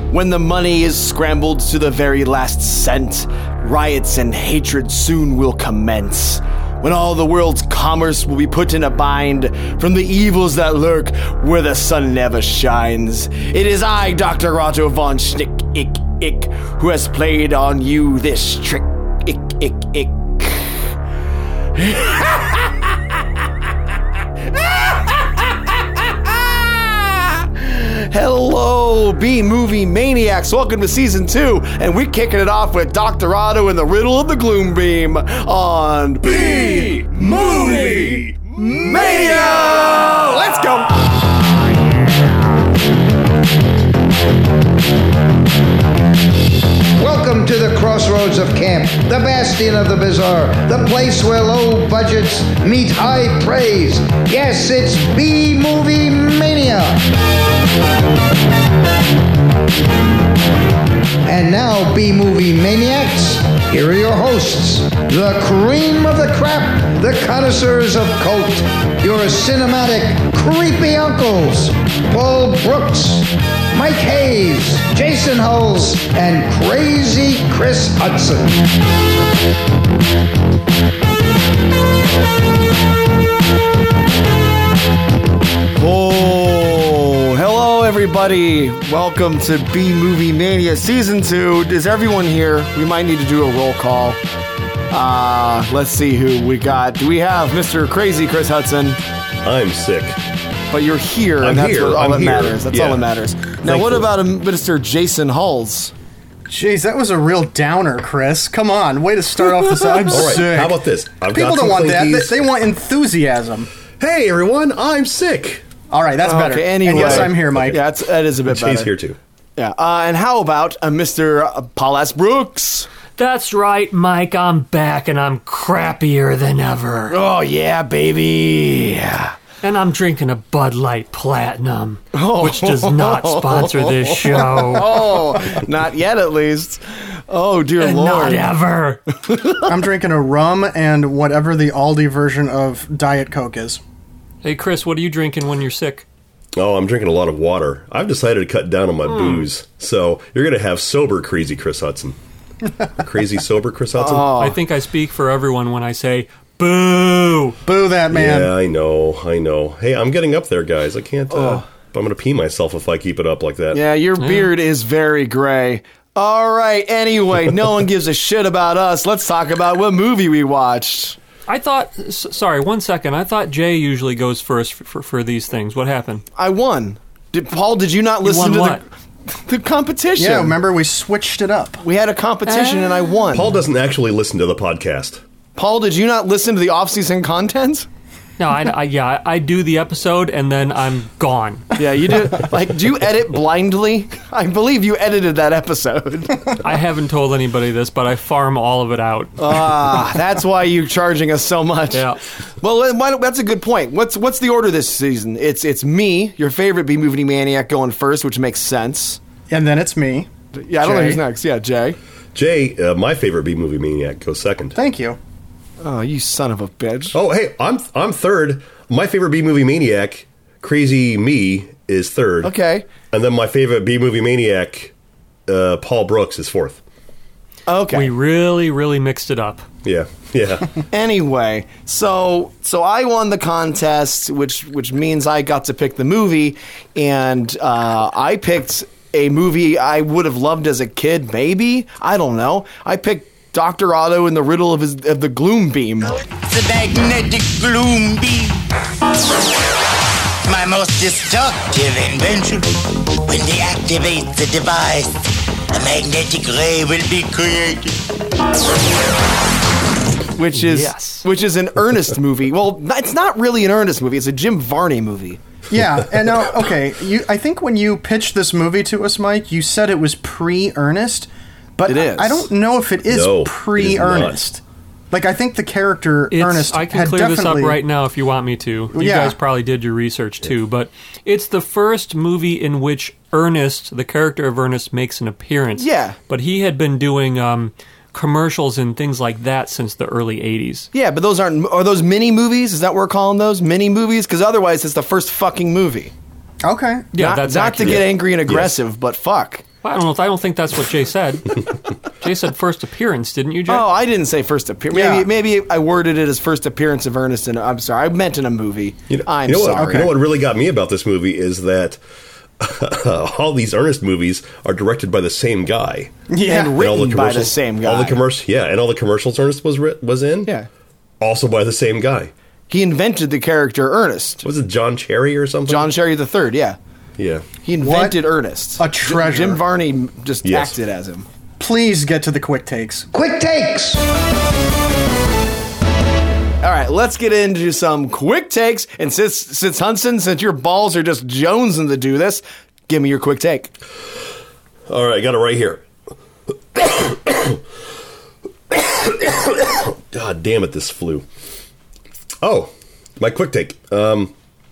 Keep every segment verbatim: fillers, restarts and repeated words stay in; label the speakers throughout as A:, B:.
A: When the money is scrambled to the very last cent, riots and hatred soon will commence. When all the world's commerce will be put in a bind from the evils that lurk where the sun never shines. It is I, Doctor Otto von Schnick, ick, ick, who has played on you this trick, ick, ick, ick. Hello, B-Movie Maniacs. Welcome to Season two, and we're kicking it off with Doctor Otto and the Riddle of the Gloom Beam on B-Movie Mania! Let's go!
B: Welcome to the crossroads of camp, the bastion of the bizarre, the place where low budgets meet high praise. Yes, it's B-Movie Mania. And now, B-Movie Maniacs, here are your hosts, the cream of the crap, the connoisseurs of cult, your cinematic creepy uncles, Paul Brooks, Mike Hayes, Jason Hulls, and Crazy Chris Hudson.
A: Oh, hello everybody. Welcome to B-Movie Mania Season two. Is everyone here? We might need to do a roll call. Uh, let's see who we got. Do we have Mister Crazy Chris Hudson?
C: I'm sick.
A: But you're here,
C: I'm
A: and that's
C: here.
A: what, all
C: I'm
A: that
C: here.
A: matters. That's
C: Yeah.
A: all that matters. Now,
C: Thankfully.
A: what about a Mister Jason Hulls?
D: Jeez, that was a real downer, Chris. Come on, way to start off this. I'm
C: All right,
D: sick.
C: how about this? I've
D: People
C: got
D: don't
C: some
D: want that. They,
C: Clinkies.
D: they want enthusiasm.
C: Hey, everyone, I'm sick.
D: All right, that's better.
A: Okay, anyway.
D: And yes, I'm here, Mike.
A: Yeah, it's, that is a bit
C: Jay's
A: better.
C: here, too.
A: Yeah, uh, and how about a Mister Paul S. Brooks?
E: That's right, Mike. I'm back and I'm crappier than ever.
A: Oh, yeah, baby.
E: And I'm drinking a Bud Light Platinum,
A: Oh.
E: which does not sponsor this show.
A: Oh, not yet, at least. Oh, dear
E: And
A: Lord.
E: not ever.
D: I'm drinking a rum and whatever the Aldi version of Diet Coke is.
E: Hey, Chris, what are you drinking when you're sick?
C: Oh, I'm drinking a lot of water. I've decided to cut down on my
A: Hmm.
C: booze. So you're going to have sober Crazy Chris Hudson. Crazy sober Chris Hudson?
A: Oh.
E: I think I speak for everyone when I say, boo!
D: Boo that man.
C: Yeah, I know, I know. Hey, I'm getting up there, guys. I can't, uh, I'm going to pee myself if I keep it up like that.
A: Yeah, your beard is very gray. All right, anyway, no one gives a shit about us. Let's talk about what movie we watched.
E: I thought, s- sorry, one second. I thought Jay usually goes first for, for, for these things. What happened?
A: I won. Did, Paul, did you not
E: You
A: listen
E: won
A: to
E: what?
A: the, the competition?
D: Yeah, remember we switched it up.
A: We had a competition and I won.
C: Paul doesn't actually listen to the podcast.
A: Paul, did you not listen to the off-season content?
E: No, I, I yeah, I, I do the episode and then I'm gone.
A: Yeah, you do. Like, do you edit blindly? I believe you edited that episode.
E: I haven't told anybody this, but I farm all of it out.
A: Ah, that's why you're charging us so much.
E: Yeah.
A: Well, why don't- that's a good point. What's what's the order this season? It's it's me, your favorite B-Movie Maniac, going first, which makes sense.
D: And then it's me.
A: Yeah, I don't know
D: Jay.
A: who's next. Yeah, Jay.
C: Jay, uh, my favorite B-Movie Maniac, goes second.
D: Thank you.
A: Oh, you son of a bitch.
C: Oh, hey, I'm I'm third. My favorite B-Movie Maniac, Crazy Me, is third.
A: Okay.
C: And then my favorite B-Movie Maniac, uh, Paul Brooks, is fourth.
A: Okay.
E: We really, really mixed it up.
C: Yeah, yeah.
A: Anyway, so so I won the contest, which which means I got to pick the movie, and uh, I picked a movie I would have loved as a kid. Maybe, I don't know. I picked Doctor Otto and the Riddle of his of the Gloom Beam.
F: The magnetic gloom beam. My most destructive invention. When they activate the device, a magnetic ray will be created.
A: Which is
E: Yes.
A: which is an Ernest movie. Well, it's not really an Ernest movie. It's a Jim Varney movie.
D: Yeah, and now, okay, you. I think when you pitched this movie to us, Mike, you said it was pre-Ernest, but
A: It is.
D: I, I don't know if it is
C: No, it is
D: pre-Ernest. Like, I think the character
E: It's,
D: Ernest
E: I can
D: had
E: clear this up
D: definitely-
E: right now if you want me to. You
D: Yeah.
E: guys probably did your research too, but it's the first movie in which Ernest, the character of Ernest, makes an appearance.
A: Yeah.
E: But he had been doing um, commercials and things like that since the early eighties.
A: Yeah, but those aren't are those mini movies? Is that what we're calling those mini movies? Because otherwise, it's the first fucking movie.
D: Okay.
E: Yeah,
A: not,
E: that's
A: not to
E: accurate.
A: get angry and aggressive, but fuck.
E: I don't know. I don't think that's what Jay said. Jay said first appearance, didn't you, Jay?
A: Oh, I didn't say first appearance.
D: Yeah.
A: Maybe maybe I worded it as first appearance of Ernest. And I'm sorry, I meant in a movie.
C: You know,
A: I'm
C: you know
A: sorry.
C: What, you know what really got me about this movie is that all these Ernest movies are directed by the same guy.
D: Yeah.
A: And
C: And all
A: written
C: the
A: by the
C: commercials-
A: same guy.
C: All the commercials, yeah, and all the commercials Ernest was writ- was in.
A: Yeah.
C: Also by the same guy.
A: He invented the character Ernest.
C: Was it John Cherry or something?
A: John Sherry the Third. Yeah.
C: Yeah.
A: He invented Ernest.
D: A treasure.
A: Jim Varney just
C: Yes.
A: acted as him.
D: Please get to the quick takes.
B: Quick takes.
A: All right, let's get into some quick takes. And since since Hudson, since your balls are just jonesing to do this, give me your quick take.
C: All right, I got it right here. God damn it, this flu. Oh, my quick take. Um,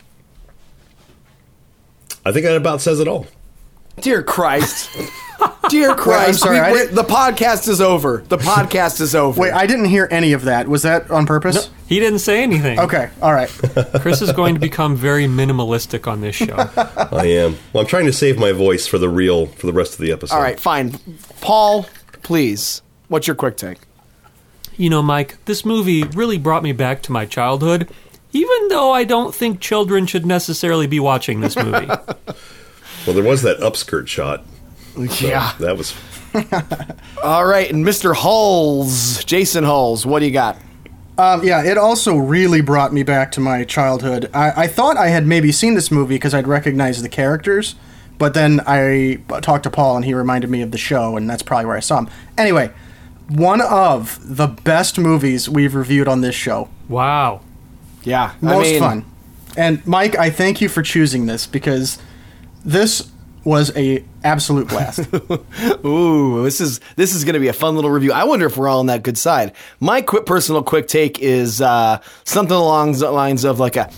C: I think that about says it all.
A: Dear Christ. Dear Christ.
D: sorry, I
A: we-
D: didn't-
A: the podcast is over. The podcast is over.
D: Wait, I didn't hear any of that. Was that on purpose?
E: He didn't say anything.
D: Okay, all right.
E: Chris is going to become very minimalistic on this show.
C: I am. Well, I'm trying to save my voice for the real, for the rest of the episode.
A: All right, fine. Paul, please. What's your quick take?
E: You know, Mike, this movie really brought me back to my childhood, even though I don't think children should necessarily be watching this movie.
C: Well, there was that upskirt shot. So
A: Yeah.
C: That was.
A: All right, and Mister Hulls, Jason Hulls, what do you got?
D: Um, yeah, it also really brought me back to my childhood. I, I thought I had maybe seen this movie because I'd recognized the characters, but then I talked to Paul and he reminded me of the show, and that's probably where I saw him. Anyway, one of the best movies we've reviewed on this show.
E: Wow.
A: Yeah, I
D: Most
A: mean,
D: fun. And Mike, I thank you for choosing this because this was a absolute blast.
A: Ooh, this is this is going to be a fun little review. I wonder if we're all on that good side. My quick personal quick take is uh, something along the lines of like a.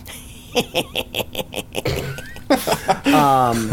A: um.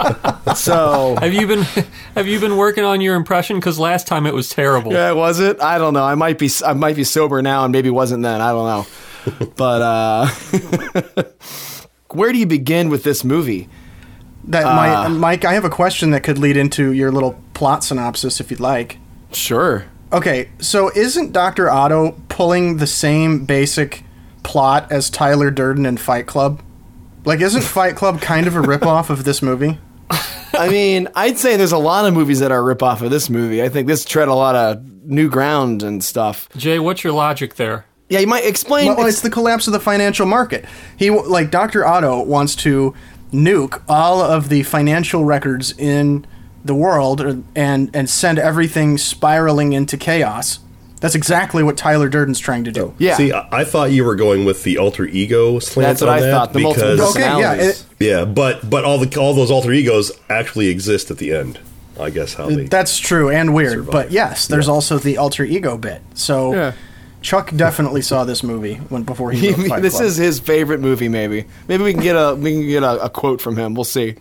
A: So
E: Have you been have you been working on your impression? Because last time it was terrible.
A: yeah, was it? I don't know. I might be I might be sober now, and maybe wasn't then. I don't know. But uh, where do you begin with this movie?
D: That my, Mike, I have a question that could lead into your little plot synopsis if you'd like.
A: Sure.
D: Okay, so isn't Doctor Otto pulling the same basic plot as Tyler Durden in Fight Club? Like, isn't Fight Club kind of a ripoff of this movie?
A: I mean, I'd say there's a lot of movies that are a ripoff of this movie. I think this tread a lot of new ground and stuff.
E: Jay, what's your logic there?
A: Yeah, you might explain.
D: Well, it's the collapse of the financial market. He like Doctor Otto wants to nuke all of the financial records in the world and and send everything spiraling into chaos. That's exactly what Tyler Durden's trying to do.
A: Yeah.
C: See, I, I thought you were going with the alter ego slant
A: That's what
C: on
A: I
C: that
A: thought, the multiple
C: because
D: Okay, yeah,
A: personalities.
D: it-
C: yeah, but but all the all those alter egos actually exist at the end. I guess how they.
D: That's true and weird,
C: survive.
D: but yes, there's
C: Yeah.
D: also the alter ego bit. So
A: Yeah.
D: Chuck definitely saw this movie when before he wrote Fight
A: this
D: Club.
A: is his favorite movie. Maybe, maybe we can get a we can get a, a quote from him. We'll see.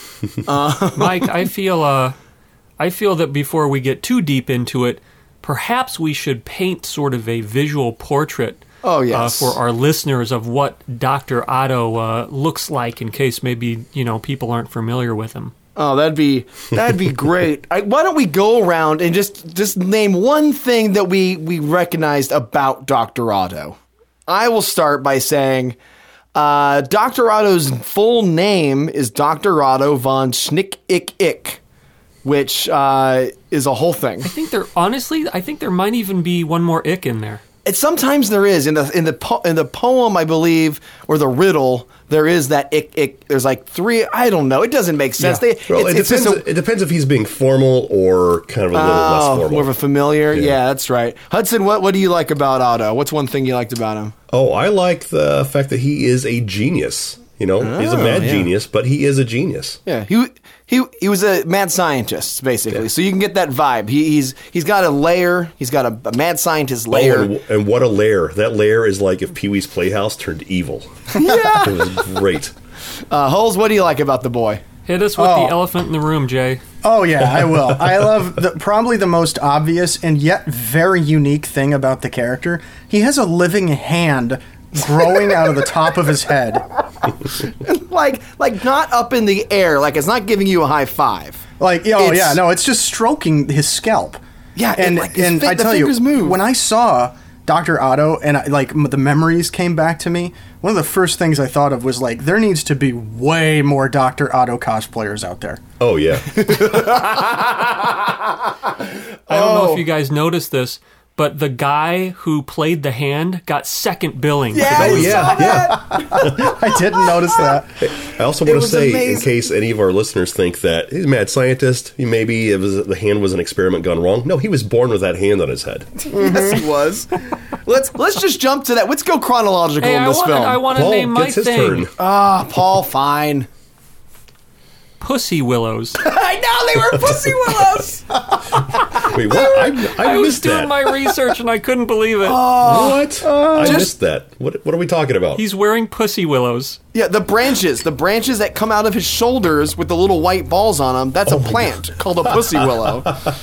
E: Mike, I feel uh, I feel that before we get too deep into it, perhaps we should paint sort of a visual portrait
A: Oh, yes.
E: uh, for our listeners of what Doctor Otto uh, looks like, in case maybe you know people aren't familiar with him.
A: Oh, that'd be that'd be great. I, why don't we go around and just just name one thing that we we recognized about Doctor Otto? I will start by saying uh, Doctor Otto's full name is Doctor Otto von Schnick-Ick-Ick, which uh, is a whole thing.
E: I think there, honestly, I think there might even be one more ick in there.
A: It, sometimes there is in the in the po- in the poem, I believe, or the riddle. There is that ick ick. There's like three. I don't know. It doesn't make sense.
E: Yeah.
A: They,
C: Well,
A: it's,
C: it
A: it's just
C: depends.
A: a,
C: it depends if he's being formal or kind of a little less
A: oh,
C: formal.
A: more of a familiar. Yeah.
C: Yeah.
A: that's right. Hudson, what what do you like about Otto? What's one thing you liked about him?
C: Oh, I like the fact that he is a genius. You know, he's a
A: Oh,
C: mad
A: yeah.
C: genius, but he is a genius.
A: Yeah, he he he was a mad scientist basically. So you can get that vibe. He, he's he's got a lair. He's got a, a mad scientist lair.
C: Oh, and, and what a lair! That lair is like if Pee Wee's Playhouse turned evil.
A: Yeah.
C: It was great.
A: Uh, Hulls, what do you like about the boy?
E: Hit us with
D: Oh.
E: the elephant in the room, Jay.
D: Oh yeah, I will. I love the, probably the most obvious and yet very unique thing about the character. He has a living hand growing out of the top of his head.
A: like, like not up in the air. Like it's not giving you a high five.
D: Like, oh
A: It's-
D: yeah, no, it's just stroking his scalp.
A: Yeah,
D: and
A: and, like, his
D: and
A: fi-
D: I
A: the
D: tell you,
A: fingers move.
D: when I saw Doctor Otto and I, like m- the memories came back to me, one of the first things I thought of was like, there needs to be way more Doctor Otto cosplayers out there.
C: Oh yeah.
E: I don't know if you guys noticed this, but the guy who played the hand got second billing.
A: Yeah,
E: for
A: I
E: the movie.
A: saw that.
D: I didn't notice that.
C: I also want to
A: was
C: say,
A: amazing.
C: in case any of our listeners think that he's a mad scientist, he maybe it was the hand was an experiment gone wrong. No, he was born with that hand on his head.
A: Yes, he was. Let's let's just jump to that. Let's go chronological
E: Hey,
A: in
E: I
A: this
E: want,
A: film.
E: I want to
C: Paul
E: name my
C: gets his
E: thing
C: turn.
A: Ah, Paul, fine.
E: Pussy Willows.
A: I know they were pussy willows.
C: Wait, what? I, I,
E: I was
C: missed
E: doing
C: that.
E: my research and I couldn't believe it.
C: what? I
A: Just-
C: missed that. What? What are we talking about?
E: He's wearing pussy willows.
A: Yeah, the branches, the branches that come out of his shoulders with the little white balls on them. That's a plant called a pussy willow.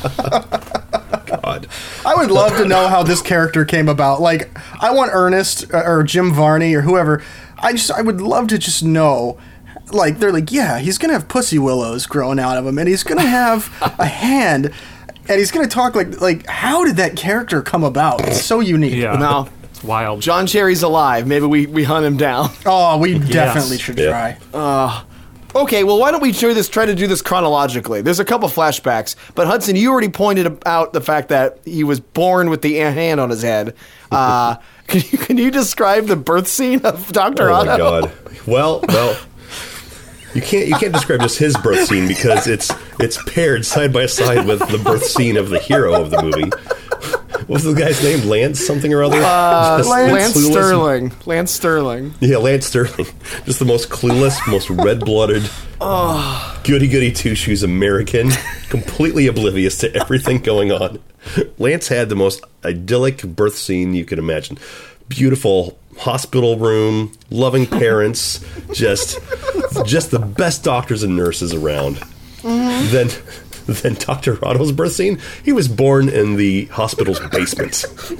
C: God.
D: I would love to know how this character came about. Like, I want Ernest uh, or Jim Varney or whoever. I just, I would love to just know. Like, they're like, yeah, he's gonna have pussy willows growing out of him, and he's gonna have a hand, and he's gonna talk like, like, how did that character come about? It's so unique.
E: Yeah.
A: Now,
E: It's wild.
A: John Cherry's alive. Maybe we, we hunt him down.
D: Oh, we definitely should
C: Yeah.
D: try.
A: Okay, well, why don't we try this? Try to do this chronologically. There's a couple flashbacks, but Hudson, you already pointed out the fact that he was born with the hand on his head. Uh, can you can you describe the birth scene of Doctor
C: Oh
A: Otto?
C: my God. Well, well. You can't you can't describe just his birth scene because it's it's paired side by side with the birth scene of the hero of the movie. What was the guy's name? Lance something or other?
A: Uh,
C: Just
A: Lance
C: clueless-
A: Sterling. Lance Sterling.
C: Yeah, Lance Sterling. Just the most clueless, most red-blooded, goody-goody two-shoes American, completely oblivious to everything going on. Lance had the most idyllic birth scene you could imagine. Beautiful hospital room, loving parents, just just the best doctors and nurses around.
A: Mm-hmm.
C: Then then Doctor Otto's birth scene, he was born in the hospital's basement.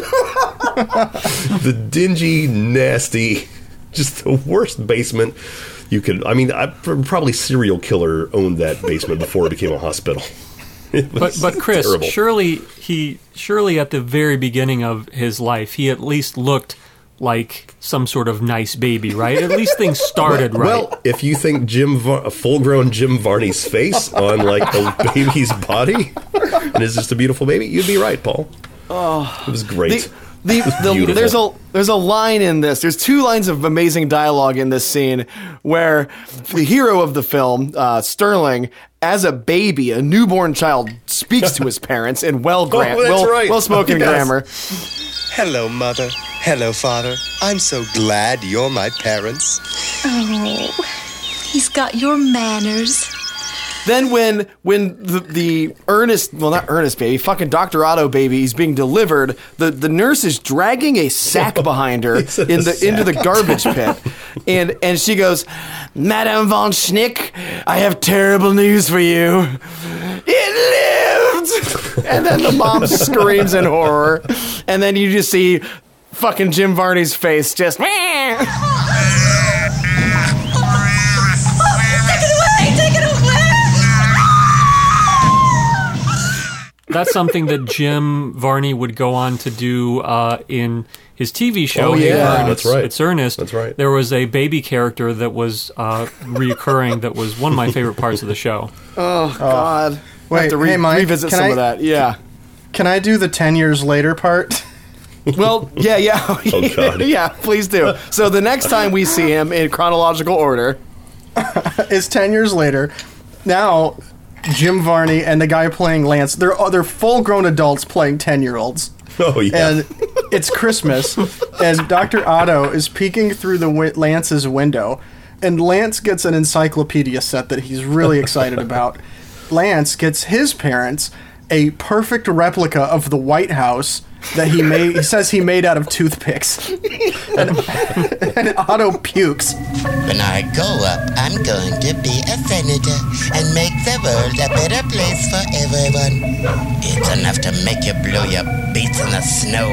C: The dingy, nasty, just the worst basement you could. I mean, I, probably serial killer owned that basement before it became a hospital. It
E: But
C: was
E: but Chris,
C: terrible.
E: surely he surely at the very beginning of his life, he at least looked like some sort of nice baby, right? At least things started right.
C: Well, if you think Jim, Va- a full-grown Jim Varney's face on like a baby's body, and is just a beautiful baby, you'd be right, Paul. Oh, it was great.
A: The, the, the,
C: beautiful.
A: there's a there's a line in this. There's two lines of amazing dialogue in this scene where the hero of the film, uh, Sterling, as a baby, a newborn child, speaks to his parents in well gra-
C: Oh, that's
A: well,
C: right.
A: well spoken
C: Yes.
A: grammar.
G: Hello, Mother. Hello, Father. I'm so glad you're my parents.
H: Oh, he's got your manners.
A: Then when when the, the Ernest, well not Ernest baby, fucking Doctor Otto baby is being delivered, the, the nurse is dragging a sack behind her
C: It's in
A: in
C: a
A: the into the garbage pit, and and she goes, Madame von Schnick, I have terrible news for you. It lived, and then the mom screams in horror, and then you just see fucking Jim Varney's face just.
H: Take it away! Take it away!
E: That's something that Jim Varney would go on to do uh, in his T V show.
C: Oh,
E: Hey
C: yeah.
E: Vern,
C: That's
E: it's,
C: right.
E: It's Ernest.
C: That's right.
E: There was a baby character that was uh, reoccurring that was one of my favorite parts of the show.
A: Oh God!
D: Wait,
A: have to re-
D: hey, Mike,
A: revisit
D: can
A: some
D: I-
A: of that. Yeah.
D: Can I do the ten years later part?
A: Well, yeah, yeah,
C: Oh, God.
A: yeah. Please do. So the next time we see him in chronological order,
D: It's ten years later. Now, Jim Varney and the guy playing Lance, they're, oh, they're full-grown adults playing ten-year-olds.
C: Oh yeah.
D: And it's Christmas, and Doctor Otto is peeking through the wi- Lance's window, and Lance gets an encyclopedia set that he's really excited about. Lance gets his parents a perfect replica of the White House that he made. He says he made out of toothpicks, and, and Otto pukes.
F: When I grow up, I'm going to be a senator and make the world a better place for everyone. It's enough to make you blow your beats in the snow.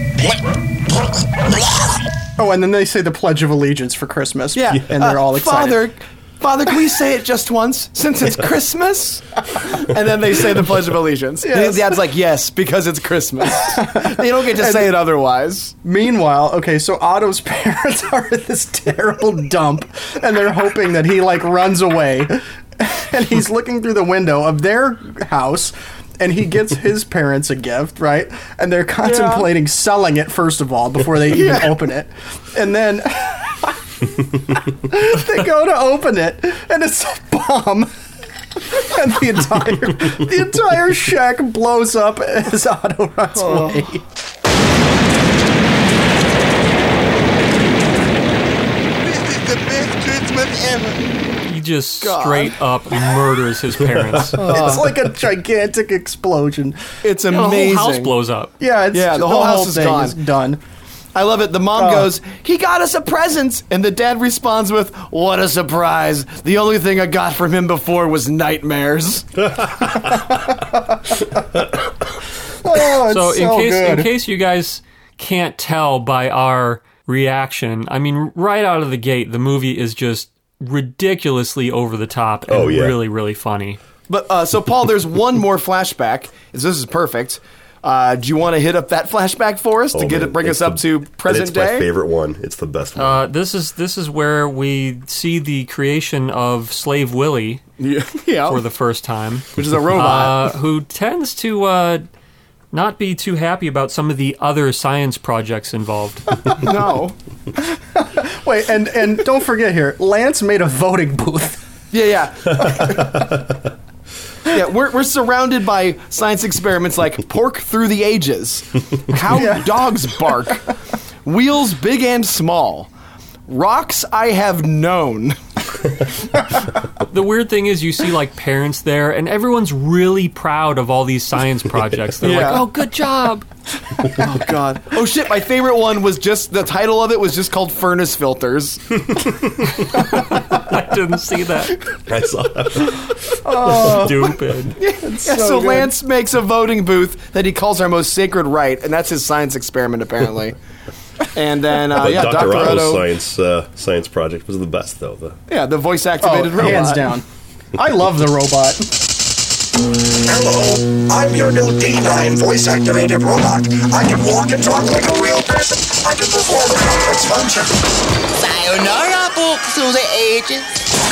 D: Oh, and then they say the Pledge of Allegiance for Christmas.
A: Yeah.
D: And they're all
A: Uh,
D: excited.
A: Father, Father, can we say it just once, since it's Christmas? And then they say the Pledge of Allegiance.
D: Yes.
A: The dad's like, yes, because it's Christmas. They don't get to say it otherwise.
D: Meanwhile, okay, so Otto's parents are at this terrible dump, and they're hoping that he, like, runs away. And he's looking through the window of their house, and he gets his parents a gift, right? And they're contemplating selling it, first of all, before they even
A: Yeah.
D: open it. And then they go to open it, and it's a bomb. And the entire the entire shack blows up as Otto runs away.
F: This is the best Christmas ever.
E: He just straight up murders his parents.
D: It's like a gigantic explosion.
A: It's
E: The
A: amazing.
E: whole house blows up.
D: Yeah, it's,
A: Yeah, the whole house is
D: thing
A: gone.
D: is done.
A: I love it. The mom
D: Oh.
A: goes, he got us a present. And the dad responds with, what a surprise. The only thing I got from him before was nightmares.
D: Oh, it's
E: So,
D: so,
E: in case
D: good.
E: in case you guys can't tell by our reaction, I mean, right out of the gate, the movie is just ridiculously over the top and
C: Oh, yeah.
E: really, really funny.
A: But uh, so, Paul, there's one more flashback. This is perfect. Uh, do you want to hit up that flashback for us to
C: Oh,
A: get
C: man,
A: it, bring
C: it's
A: us up
C: the-
A: to present
C: and it's
A: day?
C: my favorite one. It's the best one.
E: Uh, this is this is where we see the creation of Slave Willie
A: Yeah, yeah.
E: for the first time,
A: which is a robot.
E: uh, who tends to uh, not be too happy about some of the other science projects involved.
A: no.
D: Wait, and, and don't forget here, Lance made a voting booth.
A: Yeah, yeah. Yeah, we're, we're surrounded by science experiments like pork through the ages, how
D: Yeah.
A: dogs bark, wheels big and small, rocks I have known.
E: The weird thing is, you see like parents there, and everyone's really proud of all these science projects. They're
A: Yeah.
E: like, "Oh, good job!"
A: Oh God! Oh shit! My favorite one was just the title of it was just called Furnace Filters.
E: I didn't see that.
C: I saw that.
E: Stupid.
A: Yeah, so
D: so good.
A: Lance makes a voting booth that he calls our most sacred right, and that's his science experiment apparently. And then uh,
C: But
A: yeah,
C: Doctor
A: Doctor
C: Otto's
A: Otto.
C: science uh, science project was the best, though. The,
A: Yeah, the voice
D: Oh,
A: activated robot.
D: hands down. I love the robot.
I: Hello, I'm your new D nine voice-activated robot. I can walk and talk like a real person. I can perform a complex function.
F: Sayonara, pork through the ages.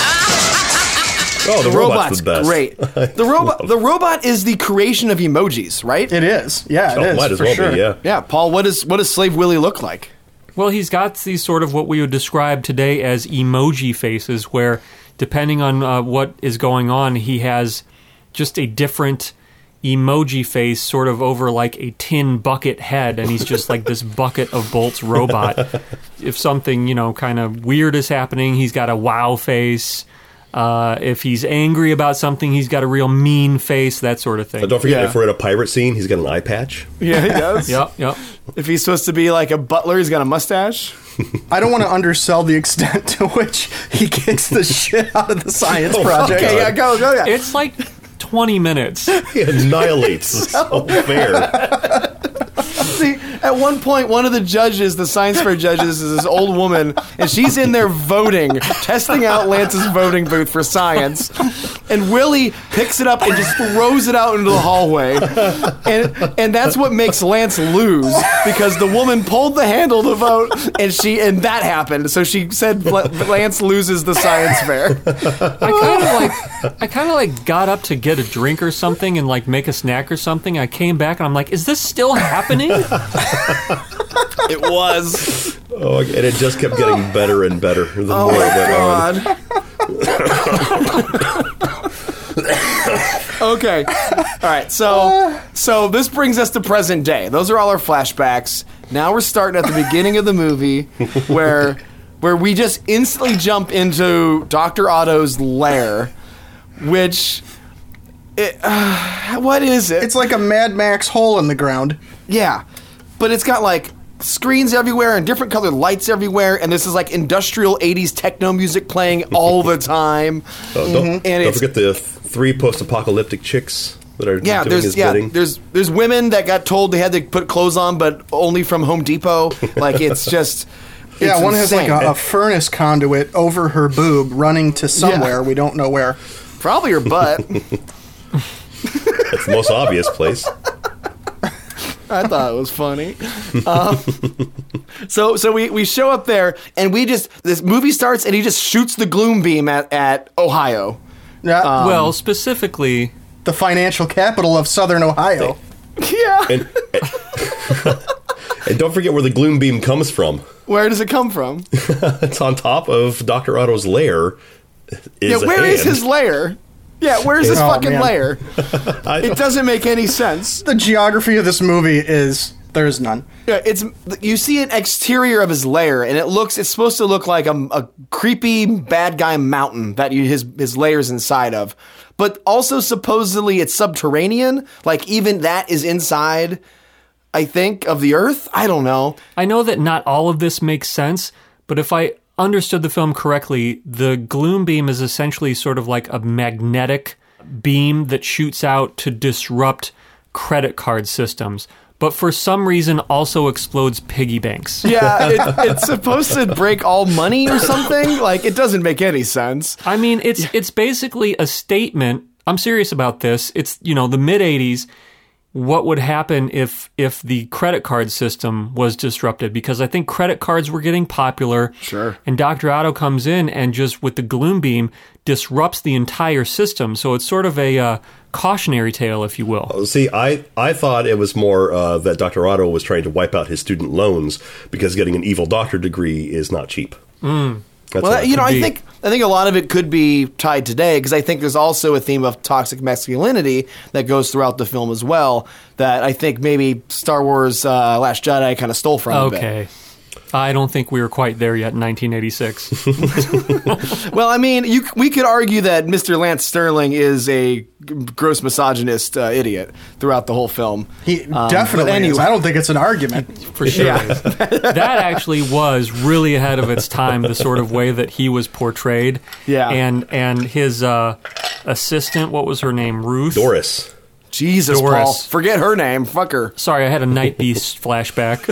C: oh, the,
A: The robot's
C: robot's, the best.
A: great. The robot, the robot is the creation of emojis, right?
D: It is. Yeah, it
C: Oh,
D: is.
C: might as
D: for
C: well
D: sure.
C: be, yeah.
A: Yeah, Paul. What does what does Slave Willie look like?
E: Well, he's got these sort of what we would describe today as emoji faces, where depending on uh, what is going on, he has just a different emoji face sort of over like a tin bucket head, and he's just like this bucket of bolts robot. If something, you know, kind of weird is happening, he's got a wow face. Uh, if he's angry about something, he's got a real mean face, that sort of thing.
C: But don't forget,
A: Yeah.
C: if we're in a pirate scene, he's got an eye patch.
A: Yeah, he does.
E: Yep, yep.
A: If he's supposed to be like a butler, he's got a mustache.
D: I don't want to undersell the extent to which he kicks the shit out of the science
C: Oh,
D: project.
A: Okay, yeah, go, go, yeah.
E: It's like twenty minutes.
C: He annihilates. So fair.
A: See, at one point, one of the judges, the science fair judges, is this old woman, and she's in there voting, testing out Lance's voting booth for science. And Willie picks it up and just throws it out into the hallway. And and that's what makes Lance lose, because the woman pulled the handle to vote, and she and that happened. So she said Lance loses the science fair.
E: I kind of like, I kind of like got up to get a drink or something and like make a snack or something. I came back and I'm like, is this still happening?
A: It was.
C: Oh, and it just kept getting better and better the
A: Oh
C: more
A: my
C: it went on.
A: God. Okay. All right. So so this brings us to present day. Those are all our flashbacks. Now we're starting at the beginning of the movie where where we just instantly jump into Doctor Otto's lair, which it, uh, what is it?
D: It's like a Mad Max hole in the ground.
A: Yeah. but it's got like screens everywhere and different colored lights everywhere, and this is like industrial eighties techno music playing all the time.
C: Oh, don't
A: and
C: don't
A: it's,
C: forget the three post-apocalyptic chicks that are
A: yeah,
C: doing
A: there's
C: his
A: yeah,
C: bidding.
A: there's there's women that got told they had to put clothes on, but only from Home Depot. Like it's just it's
D: yeah, one
A: insane.
D: has like a, a furnace conduit over her boob running to somewhere
A: Yeah.
D: we don't know where.
A: Probably her butt.
C: That's the most obvious place.
A: I thought it was funny. Um, so so we, we show up there, and we just, this movie starts, and he just shoots the gloom beam at, at Ohio.
D: Yeah,
A: Um,
E: well, specifically,
D: the financial capital of Southern Ohio.
A: Yeah.
C: And, and don't forget where the gloom beam comes from.
A: Where does it come from?
C: It's on top of Doctor Otto's lair. Is
A: Yeah,
C: a
A: where is
C: hand.
A: his lair? Yeah, where's his
D: Oh,
A: fucking
D: man.
A: lair?
C: I-
A: It doesn't make any sense.
D: The geography of this movie is there's none.
A: Yeah, it's you see an exterior of his lair, and it looks it's supposed to look like a, a creepy bad guy mountain that you, his his lair's inside of, but also supposedly it's subterranean. Like even that is inside, I think, of the Earth. I don't know.
E: I know that not all of this makes sense, but if I understood the film correctly, the gloom beam is essentially sort of like a magnetic beam that shoots out to disrupt credit card systems, but for some reason also explodes piggy banks.
A: Yeah, it, it's supposed to break all money or something. Like it doesn't make any sense.
E: I mean, it's it's basically a statement. I'm serious about this. It's, you know, the mid eighties. What would happen if if the credit card system was disrupted? Because I think credit cards were getting popular.
A: Sure.
E: And Doctor Otto comes in and just with the gloom beam disrupts the entire system. So it's sort of a uh, cautionary tale, if you will.
C: See, I, I thought it was more uh, that Doctor Otto was trying to wipe out his student loans because getting an evil doctor degree is not cheap.
E: Mm.
C: That's
A: Well,
C: what I
A: you know,
C: thought.
A: I think I think a lot of it could be tied today because I think there's also a theme of toxic masculinity that goes throughout the film as well. That I think maybe Star Wars: uh, Last Jedi kind of stole from. a bit.
E: Okay. I don't think we were quite there yet in nineteen eighty-six.
A: Well, I mean, you we could argue that Mister Lance Sterling is a gross misogynist uh, idiot throughout the whole film.
D: He
A: Um,
D: definitely
A: but anyway.
D: is. I don't think it's an argument.
E: For sure. That actually was really ahead of its time, the sort of way that he was portrayed.
A: Yeah.
E: And and his uh, assistant, what was her name? Ruth?
C: Doris.
A: Jesus,
E: Doris.
A: Paul, forget her name. Fuck her.
E: Sorry, I had a Night Beast flashback.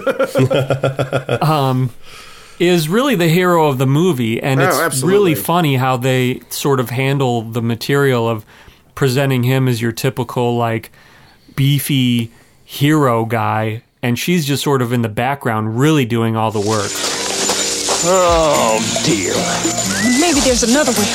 E: um, is really the hero of the movie, and
A: Oh,
E: it's
A: absolutely.
E: really funny how they sort of handle the material of presenting him as your typical, like, beefy hero guy, and she's just sort of in the background really doing all the work.
J: Oh, dear.
H: Maybe there's another way.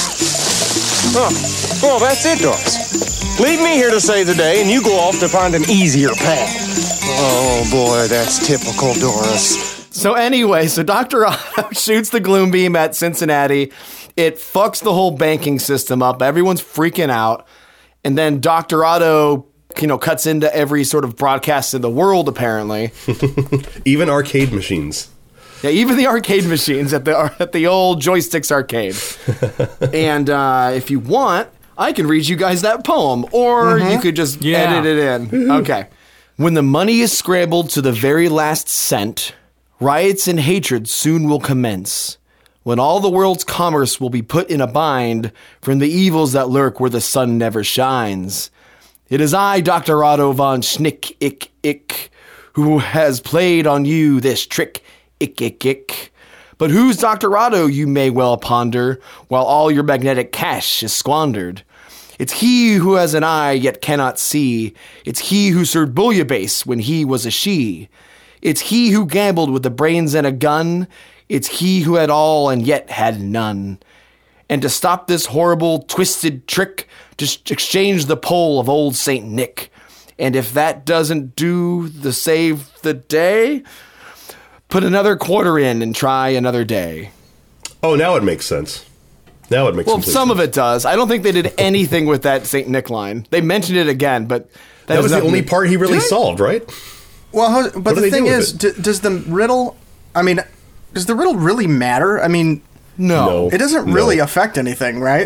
J: Oh, well, that's it, Doris. Leave me here to save the day, and you go off to find an easier path.
G: Oh boy, that's typical Doris.
A: So anyway, so Doctor Otto shoots the gloom beam at Cincinnati. It fucks the whole banking system up. Everyone's freaking out. And then Doctor Otto, you know, cuts into every sort of broadcast in the world, apparently.
C: Even arcade machines.
A: Yeah, even the arcade machines at the at the old Joysticks arcade. And uh, if you want, I can read you guys that poem, or you could just
E: Yeah.
A: edit it in. Okay. When the money is scrambled to the very last cent, riots and hatred soon will commence. When all the world's commerce will be put in a bind from the evils that lurk where the sun never shines. It is I, Doctor Otto von Schnick, ick, ick, who has played on you this trick, ick, ick, ick. But who's Doctor Otto, you may well ponder, while all your magnetic cash is squandered? It's he who has an eye yet cannot see. It's he who served bouillabaisse when he was a she. It's he who gambled with the brains and a gun. It's he who had all and yet had none. And to stop this horrible, twisted trick, just exchange the pole of old Saint Nick. And if that doesn't do the save the day, put another quarter in and try another day.
C: Oh, now it makes sense. Now it makes
A: Well,
C: complete
A: some
C: sense.
A: of it does. I don't think they did anything with that Saint Nick line. They mentioned it again, but
C: That,
A: has
C: was the
A: nothing
C: only
A: to-
C: part he really
A: Did it?
C: solved, right?
D: Well, how,
C: What
D: but
C: do
D: the
C: they
D: thing
C: do with
D: is,
C: it?
D: d- does the riddle? I mean, does the riddle really matter? I mean,
A: No.
C: No.
D: it doesn't
C: No.
D: really affect anything, right? Like,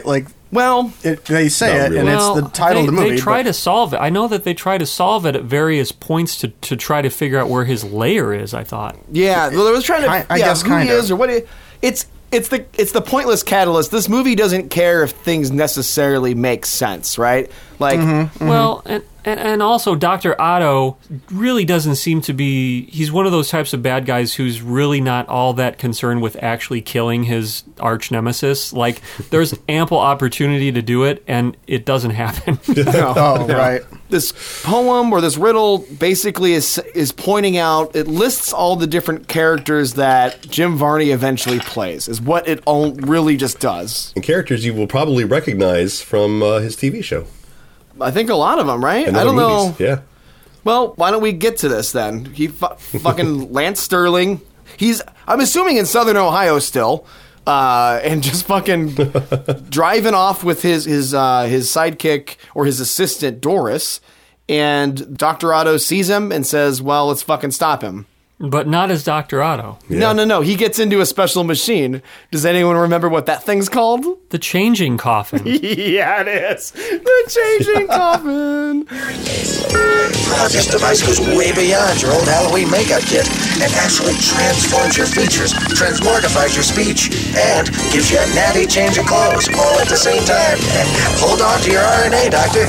A: Well,
D: it, they say
C: Not
D: it,
C: really.
D: and
E: Well,
D: it's the title
E: they,
D: of the movie.
E: They try
D: but-
E: to solve it. I know that they try to solve it at various points to, to try to figure out where his lair is, I thought.
A: yeah, well, I was trying to.
D: I- I
A: yeah,
D: guess
A: who
D: kind
A: he
D: of.
A: is or what. He, it's it's the it's the pointless catalyst. This movie doesn't care if things necessarily make sense, right? Like,
D: Mm-hmm.
E: Well, and, and and also Doctor Otto really doesn't seem to be. He's one of those types of bad guys who's really not all that concerned with actually killing his arch nemesis. Like, there's ample opportunity to do it, and it doesn't happen.
D: Oh, right.
A: this poem or this riddle basically is is pointing out. It lists all the different characters that Jim Varney eventually plays. Is what it all really just does.
C: And characters you will probably recognize from uh, his T V show.
A: I think a lot of them, right?
C: And
A: I
C: other
A: don't know.
C: movies. Yeah.
A: Well, why don't we get to this then? He fu- fucking Lance Sterling. He's I'm assuming in Southern Ohio still, uh, and just fucking driving off with his his uh, his sidekick or his assistant Doris, and Doctor Otto sees him and says, "Well, let's fucking stop him."
E: But not as Doctor Otto.
A: No, no, no. He gets into a special machine. Does anyone remember what that thing's called?
E: The changing coffin.
A: Yeah, it is. The changing coffin.
I: Now, this device goes way beyond your old Halloween makeup kit and actually transforms your features, transmortifies your speech, and gives you a natty change of clothes all at the same time. Hold on to your R N A, Doctor.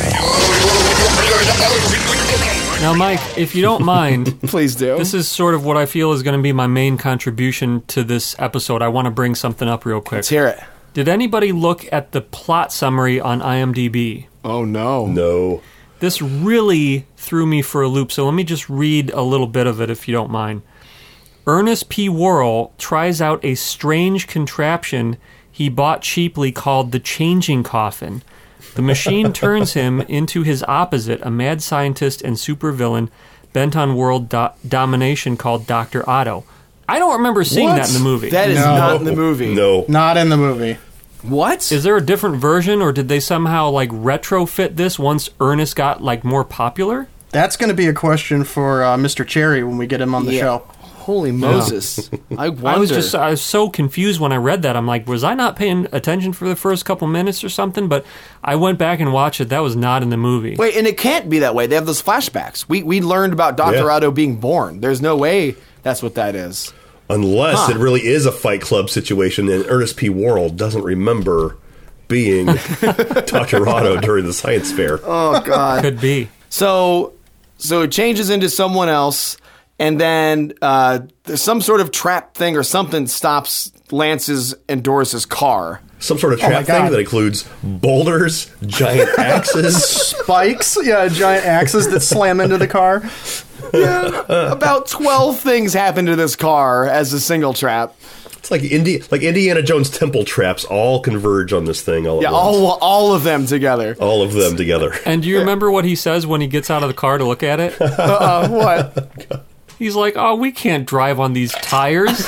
E: Now, Mike, if you don't mind,
A: please do.
E: This is sort of what I feel is going to be my main contribution to this episode. I want to bring something up real quick.
A: Let's hear it.
E: Did anybody look at the plot summary on IMDb?
A: Oh, no.
C: No.
E: This really threw me for a loop, so let me just read a little bit of it if you don't mind. Ernest P. Worrell tries out a strange contraption he bought cheaply called the changing coffin. The machine turns him into his opposite, a mad scientist and supervillain bent on world do- domination called Doctor Otto. I don't remember seeing
A: What?
E: that in the movie.
A: That is
D: No.
A: not in the movie.
C: No.
D: Not in the movie.
A: What?
E: Is there a different version, or did they somehow like retrofit this once Ernest got like more popular?
D: That's going to be a question for uh, Mister Cherry when we get him on the
A: Yeah.
D: show.
A: Holy Moses. I wonder.
E: I was just I was so confused when I read that. I'm like, was I not paying attention for the first couple minutes or something? But I went back and watched it. That was not in the movie.
A: Wait, and it can't be that way. They have those flashbacks. We we learned about Doctor
C: Yeah.
A: Otto being born. There's no way that's what that is.
C: Unless
A: Huh.
C: it really is a Fight Club situation and Ernest P. Worrell doesn't remember being Doctor Otto during the science fair.
A: Oh, God.
E: Could be.
A: So, so it changes into someone else, and then uh, there's some sort of trap thing or something stops Lance's and Doris's car.
C: Some sort of
D: Oh my
C: trap thing
D: God.
C: that includes boulders, giant axes.
D: Spikes, yeah, giant axes that slam into the car.
A: Yeah, about twelve things happen to this car as a single trap.
C: It's like Indi- like Indiana Jones temple traps all converge on this thing all at
A: Yeah,
C: once.
A: all all of them together.
C: All of them together.
E: And do you remember what he says when he gets out of the car to look at it?
A: Uh, what?
E: He's like, "Oh, we can't drive on these tires."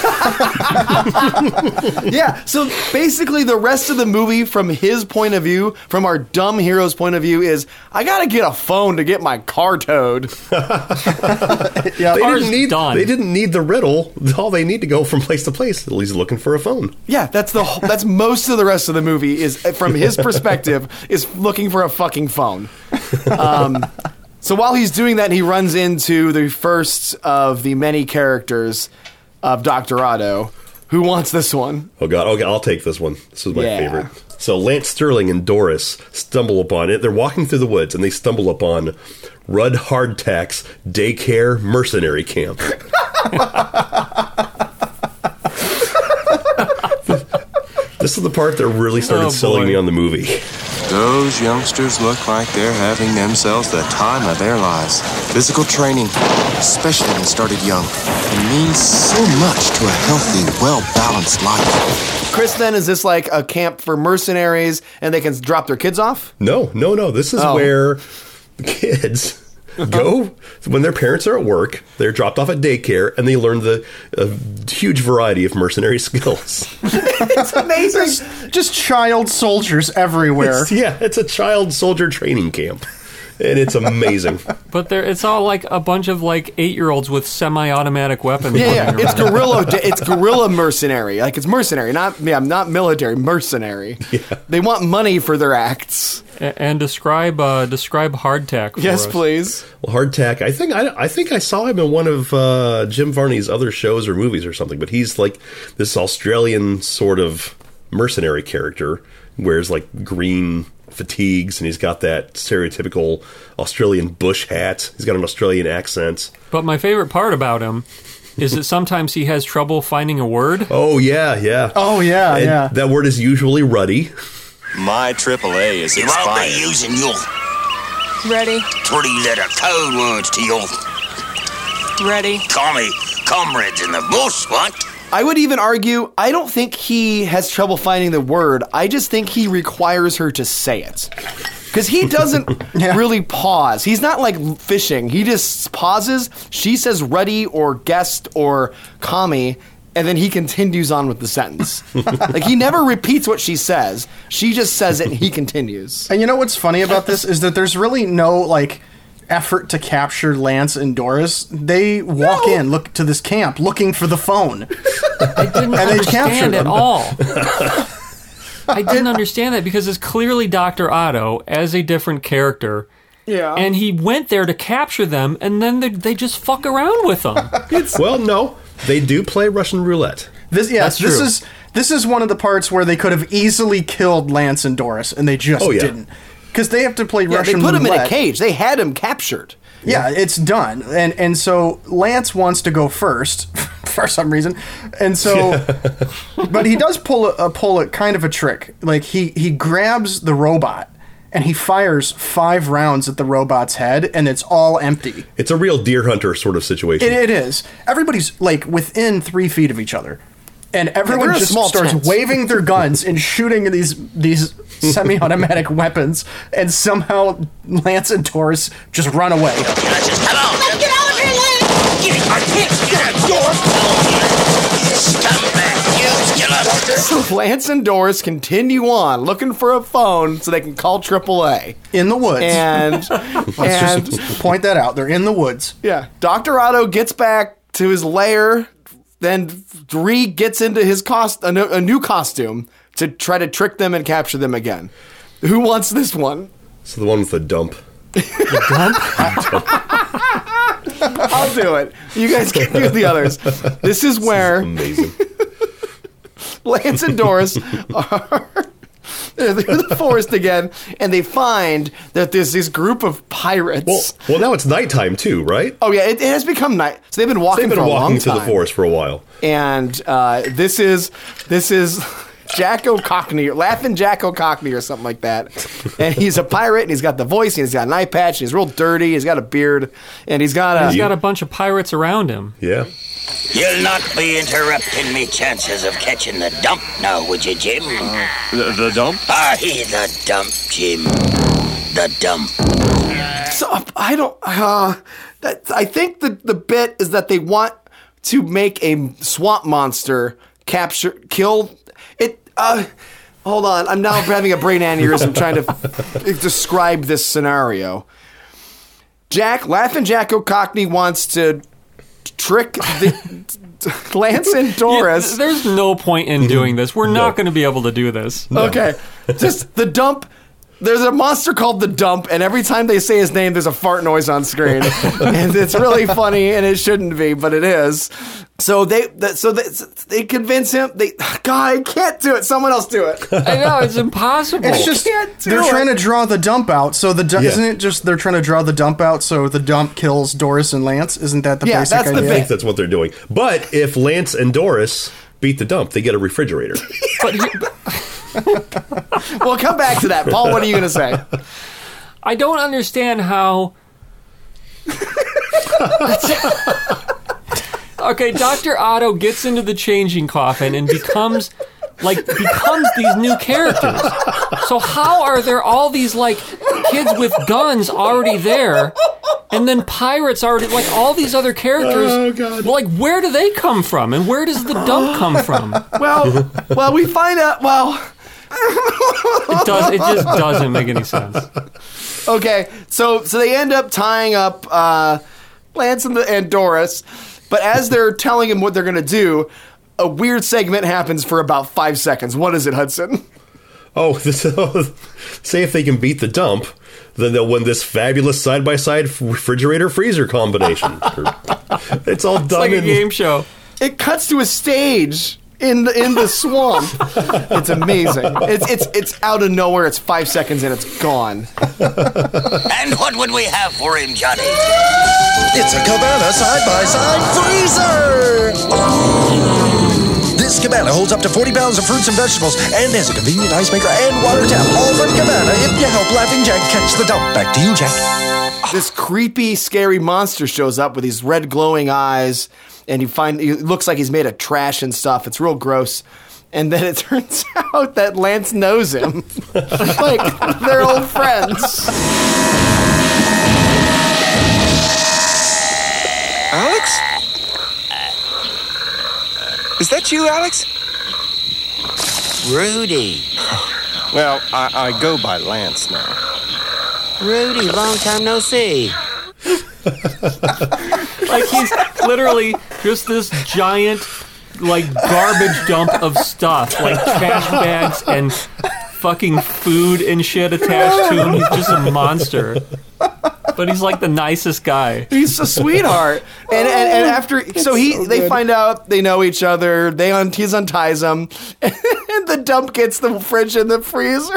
A: Yeah, so basically the rest of the movie from his point of view, from our dumb hero's point of view, is I gotta get a phone to get my car towed.
D: Yeah,
C: They
E: Car's
C: didn't need
E: done.
C: they didn't need the riddle. All they need to go from place to place. He's looking for a phone.
A: Yeah, that's the whole, that's most of the rest of the movie is from his perspective is looking for a fucking phone. Um, so while he's doing that, he runs into the first of the many characters of Doctor Otto. Who wants this one?
C: Oh god, okay, I'll take this one. This is my
A: Yeah.
C: favorite. So Lance Sterling and Doris stumble upon it. They're walking through the woods and they stumble upon Rudd Hardtack's daycare mercenary camp. This is the part that really started
E: Oh,
C: selling
E: boy.
C: me on the movie.
J: Those youngsters look like they're having themselves the time of their lives. Physical training, especially when started young, it means so much to a healthy, well-balanced life.
A: Chris, then, is this like a camp for mercenaries and they can drop their kids off?
C: No, no, no. This is
A: Oh.
C: where the kids go when their parents are at work. They're dropped off at daycare, and they learn the a huge variety of mercenary skills.
A: It's amazing.
D: There's just child soldiers everywhere.
C: It's- yeah, it's a child soldier training camp. and it's amazing.
E: But there, it's all like a bunch of like eight-year-olds with semi-automatic weapons.
A: Yeah, yeah.
E: running
A: It's
E: around.
A: guerrilla. It's guerrilla mercenary. Like it's mercenary, not yeah, not military. Mercenary. Yeah. They want money for their acts.
E: A- And describe uh, describe hardtack. For
A: Yes,
E: us.
A: please.
C: Well, Hardtack, I think I, I think I saw him in one of uh, Jim Varney's other shows or movies or something. But he's like this Australian sort of mercenary character, wears like green fatigues, and he's got that stereotypical Australian bush hat. He's got an Australian accent.
E: But my favorite part about him is that sometimes he has trouble finding a word.
C: Oh yeah, yeah.
D: Oh yeah,
C: And
D: yeah.
C: that word is usually ruddy.
J: My triple A is
F: You won't
J: expired.
F: be using your
H: Ready,
F: three-letter code words to your
H: ready.
F: commie comrades in the bush, what?
A: I would even argue, I don't think he has trouble finding the word. I just think he requires her to say it. Because he doesn't
D: Yeah.
A: really pause. He's not like fishing. He just pauses. She says ruddy or guest or commie, and then he continues on with the sentence. Like, he never repeats what she says. She just says it, and he continues.
D: And you know what's funny about this is that there's really no like effort to capture Lance and Doris. They walk
A: No.
D: in, look to this camp, looking for the phone.
E: I didn't
D: And they captured
E: understand at
D: them.
E: all. I didn't understand that because it's clearly Doctor Otto as a different character.
A: Yeah.
E: And he went there to capture them, and then they, they just fuck around with them.
C: Well, no, they do play Russian roulette.
D: This, yes,
E: That's
D: this
E: true.
D: is this is one of the parts where they could have easily killed Lance and Doris, and they just
C: Oh, yeah.
D: didn't, because they have to play
A: Yeah,
D: Russian
A: they put him in a
D: roulette.
A: cage. They had him captured.
D: Yeah, it's done, and and so Lance wants to go first for some reason, and so, but he does pull a, a pull a kind of a trick. Like he he grabs the robot and he fires five rounds at the robot's head, and it's all empty.
C: It's a real deer hunter sort of situation.
D: It, it is. Everybody's like within three feet of each other, and everyone
A: they're in a
D: just
A: small
D: starts
A: tent.
D: waving their guns and shooting these these semi-automatic weapons, and somehow Lance and Doris just run away.
F: Come on! Get out of here, Lance! Give it! I can't get out your scumbag! You killer!
A: So Lance and Doris continue on looking for a phone so they can call triple A.
D: In the woods.
A: And,
D: Let's
A: and
D: just point that out. They're in the woods.
A: yeah, Doctor Otto gets back to his lair. Then Dree gets into his cost a, no- a new costume to try to trick them and capture them again. Who wants this one?
C: So the one with the dump.
A: I'll do it. You guys can do the others. This is where
C: Amazing.
A: Lance and Doris are they're in the forest again, and they find that there's this group of pirates.
C: Well, well, now it's nighttime too, right?
A: oh yeah, it, it has become night. So they've been walking
C: They've been
A: for a long
C: walking to
A: time.
C: the forest for a while.
A: And uh, this is this is Jack O'Cockney, Laughing Jack O'Cockney, or something like that. And he's a pirate, and he's got the voice, and he's got an eye patch, and he's real dirty. He's got a beard, and he's got a
E: He's got a bunch of pirates around him.
C: Yeah.
F: You'll not be interrupting me chances of catching the dump now, would you, Jim?
J: The, the dump?
F: Ah, he's the dump, Jim. The dump.
A: So I don't. Uh, that, I think the the bit is that they want to make a swamp monster capture, kill it. Uh, hold on, I'm now having a brain aneurysm trying to f- describe this scenario. Jack, Laughing Jack O'Cockney wants to trick the, Lance and Doris.
E: Yeah, there's no point in doing this. We're not going to be able to do this.
A: Okay, just the dump. There's a monster called the Dump, and every time they say his name, there's a fart noise on screen, and it's really funny, and it shouldn't be, but it is. So they, th- so they, they convince him. They, God, I can't do it. Someone else do it.
E: I know, it's impossible.
D: It's just
A: can't do
D: they're
A: it.
D: trying to draw the dump out. So the du-
C: Yeah.
D: isn't it just they're trying to draw the dump out so the dump kills Doris and Lance? Isn't that the
A: Yeah,
D: basic
A: that's the
D: idea?
C: I think that's what they're doing. But if Lance and Doris beat the dump, they get a refrigerator.
E: But he-
A: Well, come back to that, Paul. What are you going to say?
E: I don't understand how. Okay, Doctor Otto gets into the changing coffin and becomes like becomes these new characters. So how are there all these like kids with guns already there, and then pirates already like all these other characters?
C: Oh, God.
E: Well, like where do they come from, and where does the dump come from?
A: Well, well, we find out. Well,
E: It does. It just doesn't make any sense.
A: Okay, so so they end up tying up uh, Lance and, the, and Doris, but as they're telling him what they're going to do, a weird segment happens for about five seconds. What is it, Hudson?
C: Oh, this, say if they can beat the dump, then they'll win this fabulous side-by-side refrigerator freezer combination. It's all done.
E: It's like a
C: in,
E: game show.
A: It cuts to a stage in the in the swamp. It's amazing. It's it's it's out of nowhere. It's five seconds and it's gone.
F: And what would we have for him, Johnny?
I: It's a Cabana side-by-side freezer! This Cabana holds up to forty pounds of fruits and vegetables and has a convenient ice maker and water tap. All from Cabana if you help Laughing Jack catch the dump. Back to you, Jack.
A: This creepy, scary monster shows up with these red glowing eyes, and you find it looks like he's made of trash and stuff. It's real gross. And then it turns out that Lance knows him. Like, they're old friends.
J: Alex? Is that you, Alex?
F: Rudy.
J: Well, I, I go by Lance now.
F: Rudy, long time no see.
E: Like, he's literally just this giant, like, garbage dump of stuff. Like, trash bags and fucking food and shit attached to him. He's just a monster. But he's like the nicest guy.
A: He's a sweetheart. And and, and after, so he
D: so
A: they
D: good.
A: find out they know each other. They un, he unties them, and the dump gets the fridge and the freezer.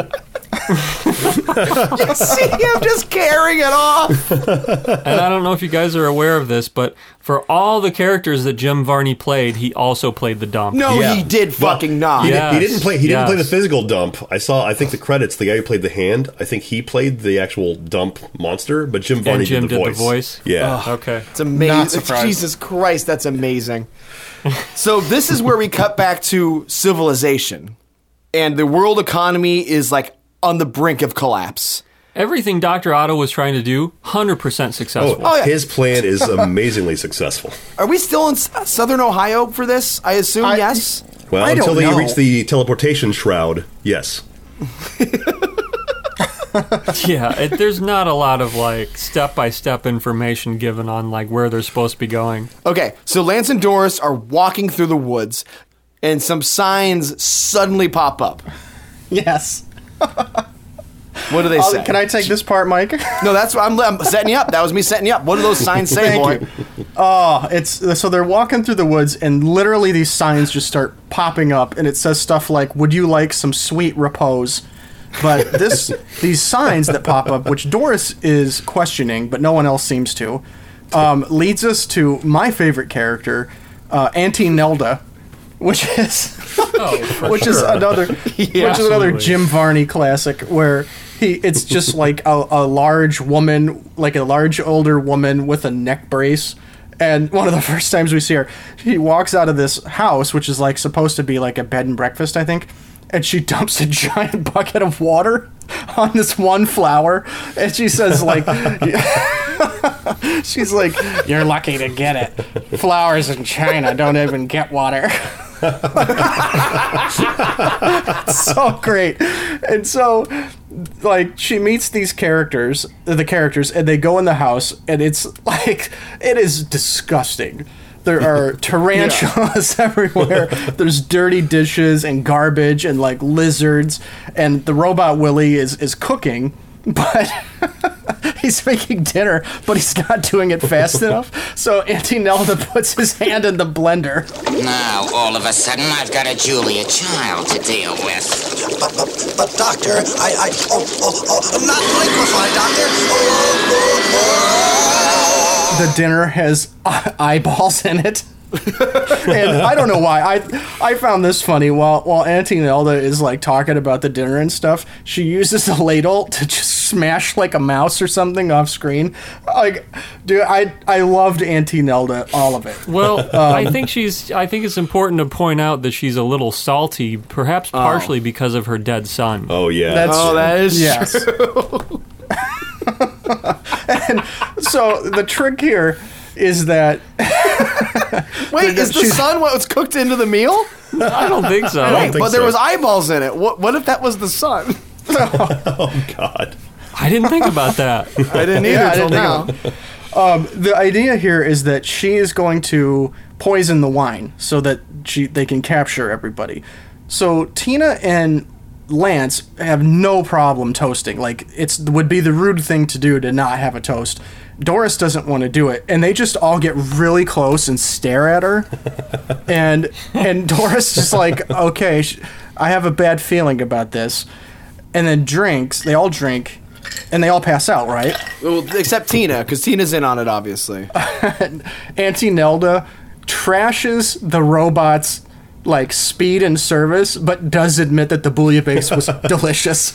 A: You see him just carrying it off.
E: And I don't know if you guys are aware of this, but for all the characters that Jim Varney played, he also played the dump.
A: No,
C: Yeah.
A: he did fucking not.
C: He,
E: Yes.
C: did, he didn't play. He didn't
E: Yes.
C: play the physical dump. I saw. I think the credits. The guy who played the hand. I think he played the actual dump monster. But Jim Varney
E: And Jim
C: did the
E: did
C: voice.
E: the voice?
C: Yeah.
E: Okay.
A: It's amazing.
D: Not surprised.
A: Jesus Christ, that's amazing. So this is where we cut back to civilization, and the world economy is like on the brink of collapse.
E: Everything Doctor Otto was trying to do, one hundred percent successful.
C: Oh,
A: yeah.
C: his plan is amazingly successful.
A: Are we still in S- Southern Ohio for this? I assume
D: I-
A: yes.
C: Well,
D: I don't
C: until they
D: know.
C: reach the teleportation shroud, yes.
E: Yeah, it, there's not a lot of, like, step-by-step information given on, like, where they're supposed to be going.
A: Okay, so Lance and Doris are walking through the woods, and some signs suddenly pop up.
D: Yes.
A: What do they
D: I'll-
A: say?
D: Can I take this part, Mike?
A: No, that's I'm, I'm setting you up. That was me setting you up. What do those signs say,
D: Thank
A: boy?
D: you. Oh, it's so they're walking through the woods, and literally these signs just start popping up, and it says stuff like, "Would you like some sweet repose?" But this, these signs that pop up, which Doris is questioning, but no one else seems to, um, leads us to my favorite character, uh, Auntie Nelda, which is
E: Oh, for
D: which
E: sure.
D: is another which is another
E: Absolutely.
D: Jim Varney classic where he it's just like a, a large woman, like a large older woman with a neck brace. And one of the first times we see her, she walks out of this house, which is like supposed to be like a bed and breakfast, I think, and she dumps a giant bucket of water on this one flower, and she says like she's like, "You're lucky to get it. Flowers in China don't even get water." So great. And so like she meets these characters, the characters, and they go in the house, and it's like it is disgusting. There are tarantulas everywhere. There's dirty dishes and garbage and like lizards, and the robot Willie is is cooking, but he's making dinner, but he's not doing it fast enough. So Auntie Nelda puts his hand in the blender.
F: Now, all of a sudden, I've got a Julia Child to deal with.
I: But, but, but doctor, I, I, oh, oh, oh, I'm not liquefied, doctor. Oh, oh, oh.
D: The dinner has uh, eyeballs in it. And I don't know why. I I found this funny. While while Auntie Nelda is like talking about the dinner and stuff, she uses a ladle to just smash like a mouse or something off screen. Like, dude, I I loved Auntie Nelda, all of it.
E: Well,
D: Um,
E: I think she's. I think it's important to point out that she's a little salty, perhaps partially because of her dead son.
C: Oh yeah.
D: That's
A: Oh, that is
D: yes.
A: true.
D: And so the trick here is that
A: Wait, is the
D: She's-
A: son what was cooked into the meal?
E: I don't think so.
A: Wait,
C: think
A: but there
C: so.
A: was eyeballs in it. What? What if that was the son?
C: Oh God.
E: I didn't think about that.
A: I didn't either
D: Yeah, I
A: until
D: didn't
A: now.
D: Um, the idea here is that she is going to poison the wine so that she they can capture everybody. So Tina and Lance have no problem toasting. Like, it's would be the rude thing to do to not have a toast. Doris doesn't want to do it, and they just all get really close and stare at her. and and Doris just like, okay, sh- I have a bad feeling about this. And then drinks. They all drink. And they all pass out, right?
A: Well, except Tina, because Tina's in on it, obviously.
D: Auntie Nelda trashes the robot's like speed and service, but does admit that the bouillabaisse was delicious.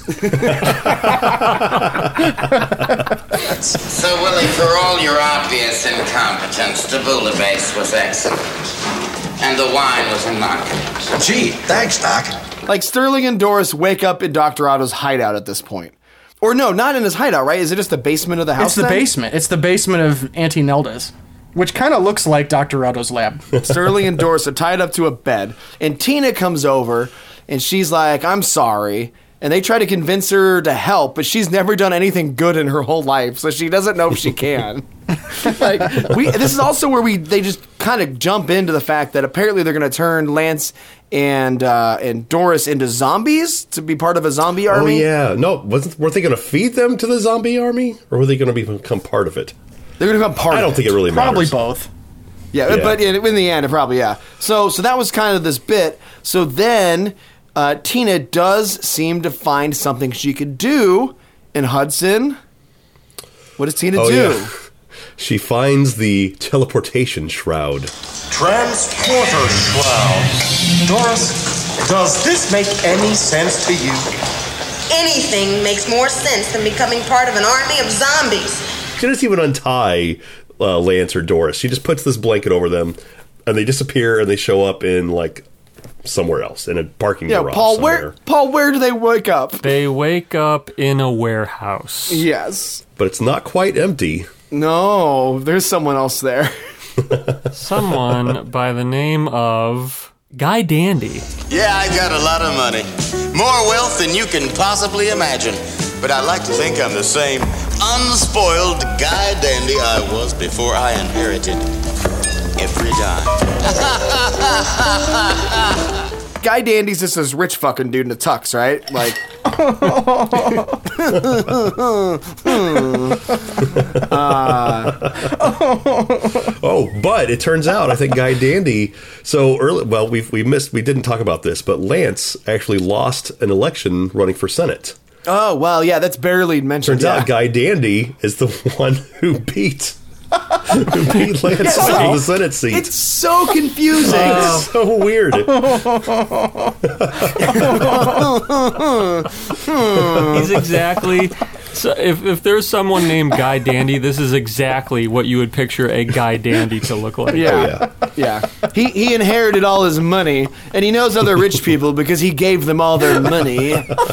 K: So, Willie, for all your obvious incompetence, the bouillabaisse was excellent. And the wine was immaculate.
I: Gee, thanks, Doc.
A: Like, Sterling and Doris wake up in Doctor Otto's hideout at this point. Or no, not in his hideout, right? Is it just the basement of the house?
D: It's the
A: then?
D: basement. It's the basement of Auntie Nelda's, which kind of looks like Doctor Otto's lab.
A: Sterling and Doris are tied up to a bed, and Tina comes over, and she's like, I'm sorry. And they try to convince her to help, but she's never done anything good in her whole life, so she doesn't know if she can. Like, we, this is also where we they just kind of jump into the fact that apparently they're going to turn Lance and uh, and Doris into zombies to be part of a zombie army.
C: Oh yeah, no, wasn't weren't they going to feed them to the zombie army, or were they going to become part of it?
A: They're going to become part.
C: I don't
A: of
C: think
A: it.
C: it really
D: Probably
C: matters.
D: both.
A: Yeah,
C: Yeah.
A: but in, in the end, it probably yeah. So so that was kind of this bit. So then uh, Tina does seem to find something she could do in Hudson. What does Tina
C: Oh,
A: do?
C: yeah. She finds the teleportation shroud.
J: Transporter shroud. Doris, does this make any sense to you?
L: Anything makes more sense than becoming part of an army of zombies.
C: She doesn't even untie uh, Lance or Doris. She just puts this blanket over them, and they disappear, and they show up in like somewhere else in a parking
A: Yeah,
C: garage.
A: Paul.
C: somewhere.
A: Where Paul? Where do they wake up?
E: They wake up in a warehouse.
A: Yes.
C: But it's not quite empty.
A: No, there's someone else there.
E: Someone by the name of Guy Dandy.
K: Yeah, I got a lot of money. More wealth than you can possibly imagine. But I like to think I'm the same unspoiled guy dandy I was before I inherited every dime.
A: Guy Dandy's just this rich fucking dude in a tux, right? Like.
C: uh. Oh, but it turns out I think Guy Dandy. So early, well, we we missed. We didn't talk about this, but Lance actually lost an election running for Senate.
A: Oh well, yeah, that's barely mentioned.
C: Turns
A: yeah.
C: out Guy Dandy is the one who beat. who beat Lance
A: Yeah, so-
C: to the Senate seat.
A: It's so confusing.
C: It's so weird.
E: He's exactly. So if if there's someone named Guy Dandy, this is exactly what you would picture a Guy Dandy to look like.
A: Yeah, yeah. He he inherited all his money, and he knows other rich people because he gave them all their money.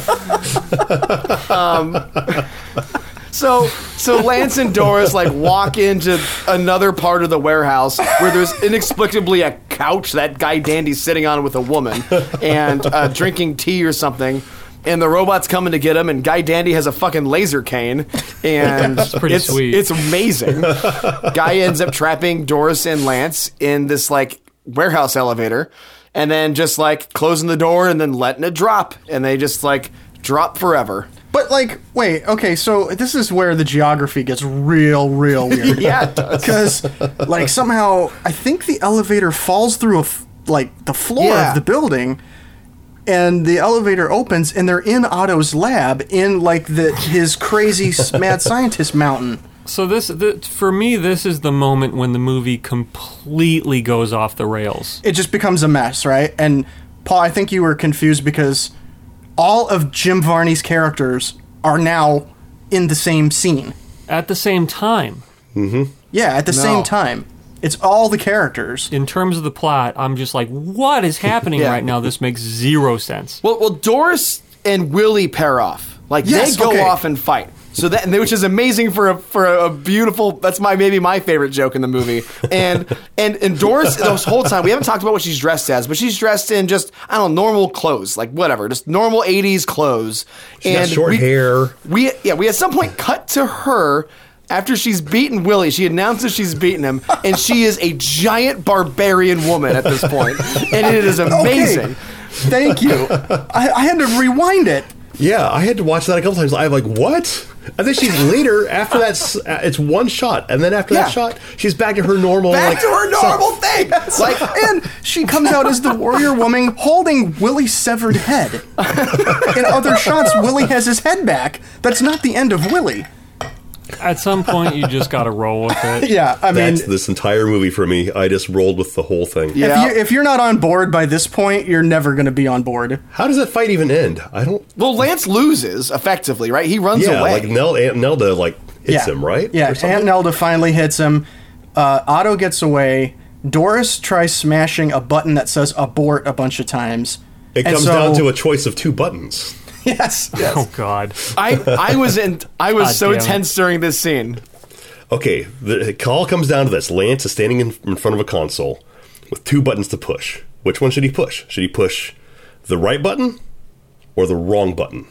A: um. So, so Lance and Doris like walk into another part of the warehouse where there's inexplicably a couch that Guy Dandy's sitting on with a woman and uh, drinking tea or something. And the robot's coming to get him, and Guy Dandy has a fucking laser cane, and
E: It's pretty
A: it's,
E: sweet.
A: It's amazing. Guy ends up trapping Doris and Lance in this like warehouse elevator, and then just like closing the door and then letting it drop, and they just like drop forever.
D: But, like, wait, okay, so this is where the geography gets real, real weird.
A: Yeah, it does.
D: Because, like, somehow, I think the elevator falls through, a f- like, the floor
A: Yeah.
D: of the building, and the elevator opens, and they're in Otto's lab in, like, the his crazy s- mad scientist mountain.
E: So this, th- for me, this is the moment when the movie completely goes off the rails.
D: It just becomes a mess, right? And, Paul, I think you were confused because all of Jim Varney's characters are now in the same scene.
E: At the same time.
C: Mm-hmm.
D: Yeah, at the
A: No.
D: same time. It's all the characters.
E: In terms of the plot, I'm just like, what is happening
A: Yeah.
E: right now? This makes zero sense.
A: Well, well, Doris and Willie pair off. Like
D: Yes,
A: they go
D: okay.
A: off and fight. So that, which is amazing for a for a beautiful. That's my maybe my favorite joke in the movie. And and and Doris, this whole time we haven't talked about what she's dressed as, but she's dressed in just I don't know normal clothes, like whatever, just normal eighties clothes.
C: She's
A: and
C: got short
A: we,
C: hair.
A: We yeah we at some point cut to her. After she's beaten Willie, she announces she's beaten him, and she is a giant barbarian woman at this point, and it is amazing.
D: Okay. Thank you. I, I had to rewind it.
C: Yeah, I had to watch that a couple times. I'm like, what? And then she's later, after that, it's one shot. And then after
A: Yeah.
C: that shot, she's back to her normal.
A: Back
C: like,
A: to her normal
C: self.
A: thing.
D: Like, and she comes out as the warrior woman holding Willie's severed head. In other shots, Willie has his head back. That's not the end of Willie.
E: At some point, you just got to roll with it.
D: Yeah, I mean,
C: That's this entire movie for me. I just rolled with the whole thing.
A: Yeah.
D: if, you, if you're not on board by this point, you're never going to be on board.
C: How does that fight even end? I don't.
A: Well, Lance loses effectively, right? He runs
C: Yeah,
A: away.
C: like Nel, Aunt Nelda like hits
D: yeah.
C: him, right?
D: Yeah,
C: Or something?
D: Aunt Nelda finally hits him. Uh, Otto gets away. Doris tries smashing a button that says abort a bunch of times.
C: It
D: And
C: comes
D: so-
C: down to a choice of two buttons.
D: Yes, yes.
E: Oh God.
A: I I was in I was
E: God
A: so
E: damn it.
A: tense during this scene.
C: Okay, the call comes down to this. Lance is standing in, in front of a console with two buttons to push. Which one should he push? Should he push the right button or the wrong button?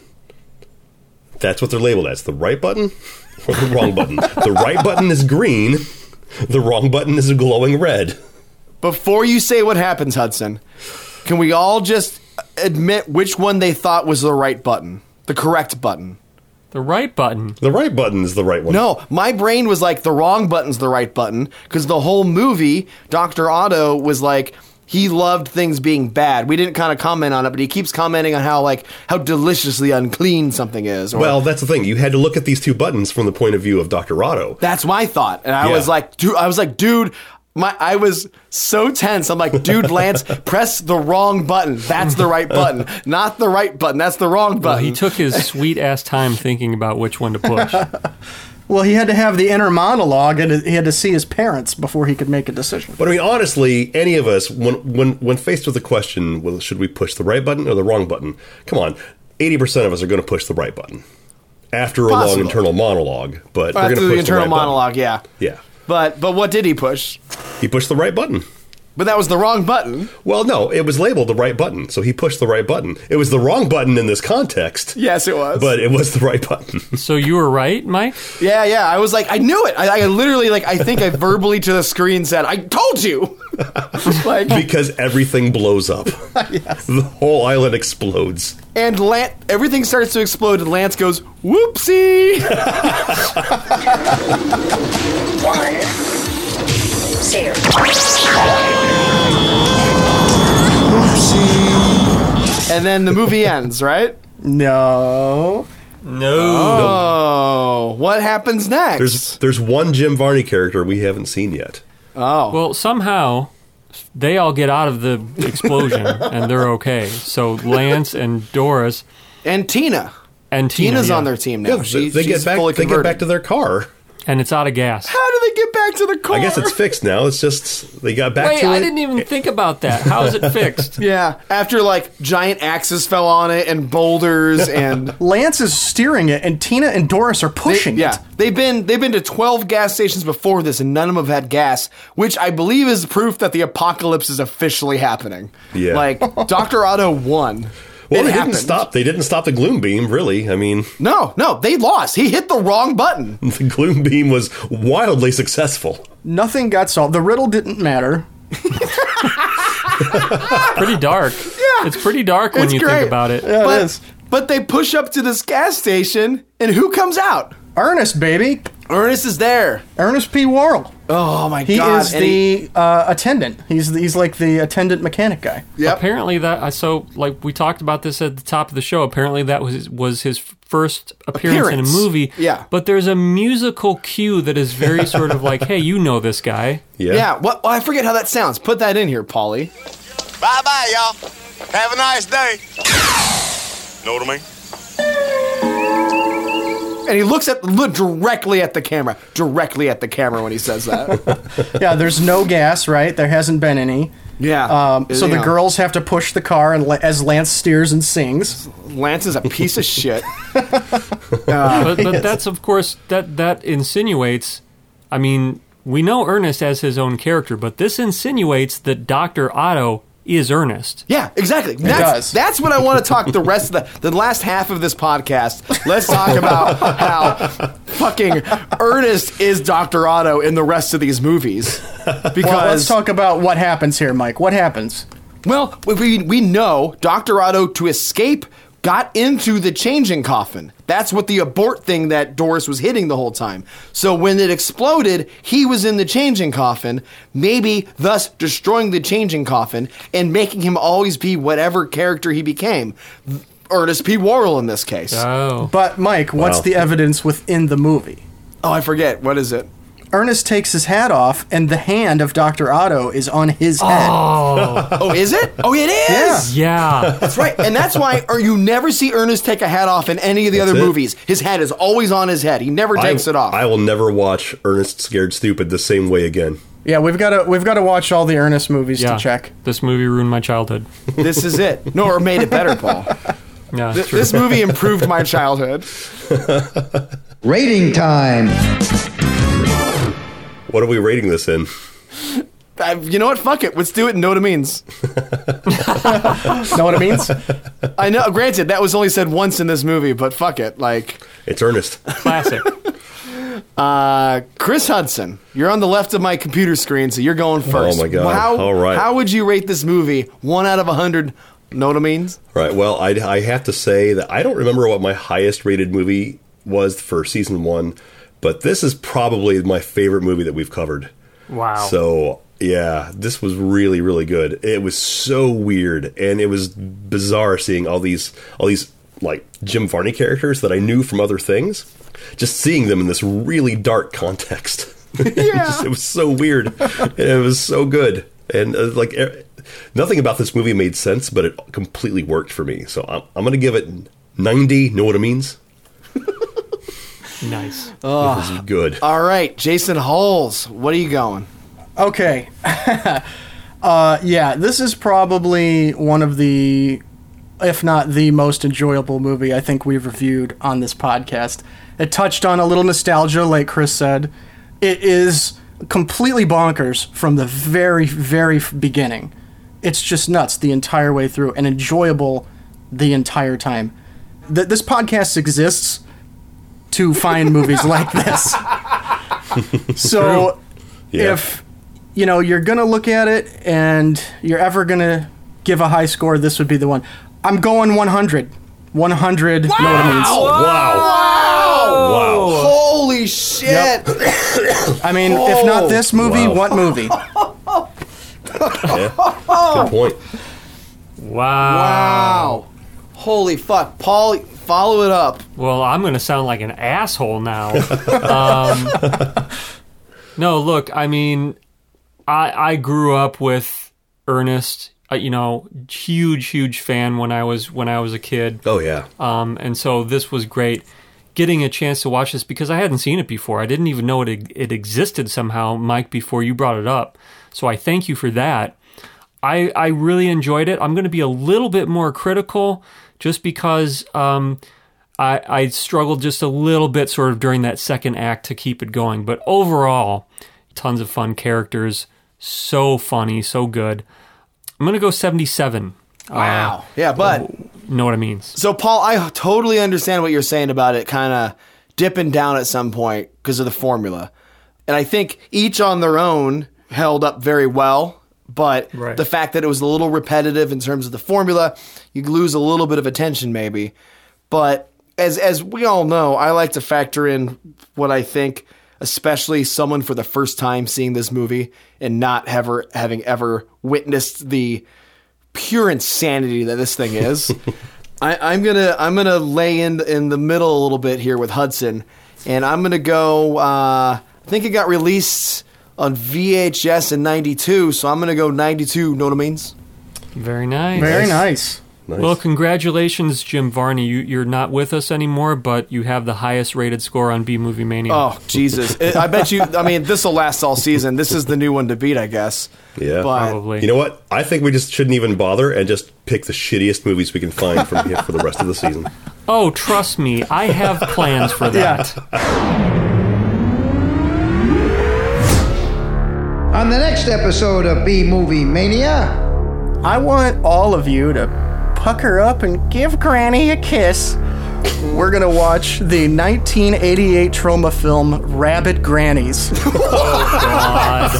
C: That's what they're labeled as. The right button or the wrong button. The right button is green. The wrong button is glowing red.
A: Before you say what happens, Hudson, can we all just admit which one they thought was the right button? The correct button.
E: The right button.
C: The right button is the right one.
A: No, my brain was like the wrong button's the right button because the whole movie, Doctor Otto was like he loved things being bad. We didn't kind of comment on it, but he keeps commenting on how like how deliciously unclean something is. Or,
C: Well, that's the thing. You had to look at these two buttons from the point of view of Doctor Otto.
A: that's my thought, and I
C: Yeah.
A: was like, dude, I was like, dude. My, I was so tense. I'm like, dude, Lance, press the wrong button. That's the right button. Not the right button. That's the wrong
E: Well,
A: button.
E: he took his sweet ass time thinking about which one to push.
D: Well, he had to have the inner monologue, and he had to see his parents before he could make a decision.
C: But I mean, honestly, any of us, when when when faced with the question, well, should we push the right button or the wrong button? Come on, eighty percent of us are going to push the right button after a long
A: Possible.
C: internal monologue. But we're going
A: After
C: to
A: the
C: push
A: internal
C: the right
A: monologue, yeah.
C: button. Yeah,
A: But but what did he push?
C: he pushed the right button.
A: But that was the wrong button.
C: Well, no, it was labeled the right button, so he pushed the right button. It was the wrong button in this context.
A: Yes, it was.
C: But it was the right button.
E: So you were right, Mike?
A: Yeah, yeah. I was like, I knew it. I, I literally, like, I think I verbally to the screen said, I told you. like,
C: Because everything blows up.
D: Yes.
C: The whole island explodes.
A: and Lance, everything starts to explode, and Lance goes, whoopsie.
M: One, zero.
A: And then the movie ends, right?
D: No.
E: No.
A: Oh, what happens next?
C: There's there's one Jim Varney character we haven't seen yet.
A: oh.
E: Well, somehow they all get out of the explosion and they're okay. So Lance and Doris
A: and Tina.
E: and Tina,
A: Tina's
E: yeah.
A: on their team now.
C: Yeah,
A: She-
C: they
A: she's
C: get back.
A: fully
C: They get
A: converted.
C: back to their car.
E: and it's out of gas.
A: How do they get back to the car?
C: I guess it's fixed now. It's just they got back
E: Wait,
C: to
E: I
C: it.
E: didn't even think about that. How is it fixed?
A: Yeah, after like giant axes fell on it and boulders and
D: Lance is steering it, and Tina and Doris are pushing
A: They- yeah,
D: it.
A: they've been they've been to twelve gas stations before this, and none of them have had gas, which I believe is proof that the apocalypse is officially happening.
C: Yeah.
A: like Doctor Otto won.
C: Well,
A: It
C: they
A: happened.
C: didn't stop. They didn't stop the gloom beam. Really, I mean,
A: No, no, they lost. He hit the wrong button.
C: the gloom beam was wildly successful.
D: Nothing got solved. The riddle didn't matter.
E: Pretty dark.
A: Yeah.
E: It's pretty dark when
A: It's
E: you
A: great.
E: think about it.
D: Yeah,
A: but,
D: it is.
A: but they push up to this gas station, and who comes out?
D: Ernest, baby.
A: Ernest is there.
D: Ernest P. Worrell.
A: Oh my
D: He
A: god!
D: is
A: And he-
D: the uh, attendant. He's he's like the attendant mechanic guy.
A: Yep.
E: Apparently that I so like we talked about this at the top of the show. Apparently that was was his first appearance,
A: Appearance.
E: in a movie.
A: Yeah.
E: But there's a musical cue that is very sort of like, hey, you know this guy.
C: Yeah.
A: Yeah. What? Well, I forget how that sounds. Put that in here, Paulie.
K: Bye bye, y'all. Have a nice day. Know what I mean?
A: And he looks at look directly at the camera, directly at the camera when he says that.
D: Yeah, there's no gas, right? There hasn't been any.
A: Yeah.
D: Um, so the
A: Yeah.
D: girls have to push the car, and la- as Lance steers and sings.
A: Lance is a piece of shit.
E: but, but that's, of course, that, that insinuates, I mean, we know Ernest as his own character, but this insinuates that Doctor Otto is Ernest.
A: Yeah, exactly. That's,
D: does.
A: that's what I want to talk the rest of the, the last half of this podcast. Let's talk about how fucking Ernest is Doctor Otto in the rest of these movies. Because
D: Well, let's talk about what happens here, Mike. What happens?
A: Well, we we know Doctor Otto, to escape, got into the changing coffin. That's what the abort thing that Doris was hitting the whole time. So when it exploded, he was in the changing coffin, maybe thus destroying the changing coffin and making him always be whatever character he became. Ernest P. Worrell in this case.
E: Oh.
D: But, Mike, what's
C: Wow.
D: the evidence within the movie?
A: Oh, I forget. What is it?
D: Ernest takes his hat off, and the hand of Doctor Otto is on his head.
E: Oh.
A: Oh, is it? Oh, it is!
E: Yeah.
A: That's right. And that's why or you never see Ernest take a hat off in any of the
C: That's
A: other
C: it.
A: movies. His hat is always on his head. He never takes
C: I,
A: it off.
C: I will never watch Ernest Scared Stupid the same way again.
D: Yeah, we've got to we've got to watch all the Ernest movies
E: Yeah.
D: to check.
E: This movie ruined my childhood.
A: This is it. No, or made it better, Paul.
E: Yeah,
A: Th-
E: true.
A: this movie improved my childhood.
B: Rating time.
C: What are we rating this in?
A: Uh, you know what? Fuck it. Let's do it and know what it means.
D: Know what it means?
A: I know. Granted, that was only said once in this movie, but fuck it. Like,
C: It's Ernest.
E: Classic.
A: uh, Chris Hudson, you're on the left of my computer screen, so you're going first.
C: my God.
A: How,
C: All right.
A: How would you rate this movie? One out of a hundred. Know what it means?
C: Right. Well, I, I have to say that I don't remember what my highest rated movie was for season one, but this is probably my favorite movie that we've covered.
E: Wow.
C: So, yeah, this was really, really good. It was so weird, and it was bizarre seeing all these, all these like Jim Varney characters that I knew from other things, just seeing them in this really dark context.
A: Yeah.
C: Just, it was so weird. And it was so good. And uh, like er, nothing about this movie made sense, but it completely worked for me. So I'm, I'm going to give it ninety. Know what it means?
E: Nice.
C: It was good.
A: All right, Jason Hulls, what are you going?
D: Okay. uh, yeah, this is probably one of the, if not the most enjoyable movie I think we've reviewed on this podcast. It touched on a little nostalgia, like Chris said. It is completely bonkers from the very, very beginning. It's just nuts the entire way through and enjoyable the entire time. Th- this podcast exists to find movies like this. So
C: Yeah.
D: if you know you're gonna look at it and you're ever gonna give a high score, this would be the one. I'm going one hundred. one hundred. Know what it means?
C: Wow. Wow.
A: Holy shit!
D: I mean, if not this movie,
C: Wow.
D: what movie?
C: Yeah. Good point.
E: Wow.
A: Wow. Holy fuck. Paul, follow it up.
E: Well, I'm going to sound like an asshole now. um, no, look, I mean, I, I grew up with Ernest. Uh, you know, huge, huge fan when I was when I was a kid.
C: Oh, yeah.
E: Um, and so this was great. Getting a chance to watch this because I hadn't seen it before. I didn't even know it it existed somehow, Mike, before you brought it up. So I thank you for that. I I really enjoyed it. I'm going to be a little bit more critical just because um, I, I struggled just a little bit sort of during that second act to keep it going. But overall, tons of fun characters. So funny, so good. I'm going to go seventy-seven.
A: Wow.
E: Uh,
A: Yeah, but
E: know what it means.
A: So, Paul, I totally understand what you're saying about it kind of dipping down at some point because of the formula. And I think each on their own held up very well, but
E: Right.
A: the fact that it was a little repetitive in terms of the formula, you lose a little bit of attention maybe. But as as we all know, I like to factor in what I think, especially someone for the first time seeing this movie and not ever having ever witnessed the pure insanity that this thing is. I, I'm gonna I'm gonna lay in in the middle a little bit here with Hudson, and I'm gonna go. Uh, I think it got released on V H S in ninety-two, so I'm gonna go ninety-two. Know what it means?
E: Very nice.
D: Very nice.
C: Nice.
E: Well, congratulations, Jim Varney. You, you're not with us anymore, but you have the highest rated score on B Movie Mania.
A: Oh Jesus! It, I bet you. I mean, this will last all season. This is the new one to beat, I guess.
C: Yeah.
A: But
E: Probably.
C: You know what? I think we just shouldn't even bother and just pick the shittiest movies we can find from here for the rest of the season.
E: Oh, trust me, I have plans for that.
B: On the next episode of B-Movie Mania,
D: I want all of you to pucker up and give Granny a kiss. We're gonna watch the nineteen eighty-eight trauma film Rabbit Grannies.
E: Oh, God.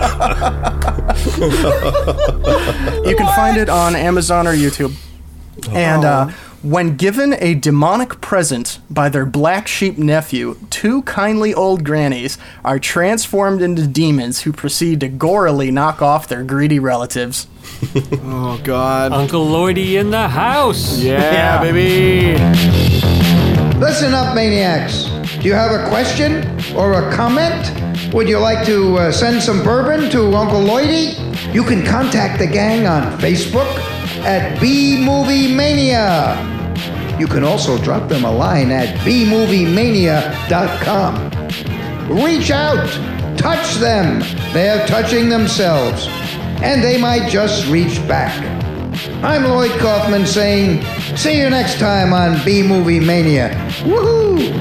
D: You can find it on Amazon or YouTube. And uh, when given a demonic present by their black sheep nephew, two kindly old grannies are transformed into demons who proceed to gorily knock off their greedy relatives.
A: Oh, God.
E: Uncle Lloydie in the house.
A: Yeah,
D: Yeah.
A: baby.
B: listen up, maniacs. Do you have a question or a comment? Would you like to uh, send some bourbon to Uncle Lloydie? You can contact the gang on Facebook at B-Movie Mania. You can also drop them a line at b movie mania dot com. Reach out, touch them. They're touching themselves, and they might just reach back. I'm Lloyd Kaufman saying, see you next time on B-Movie Mania. Woohoo!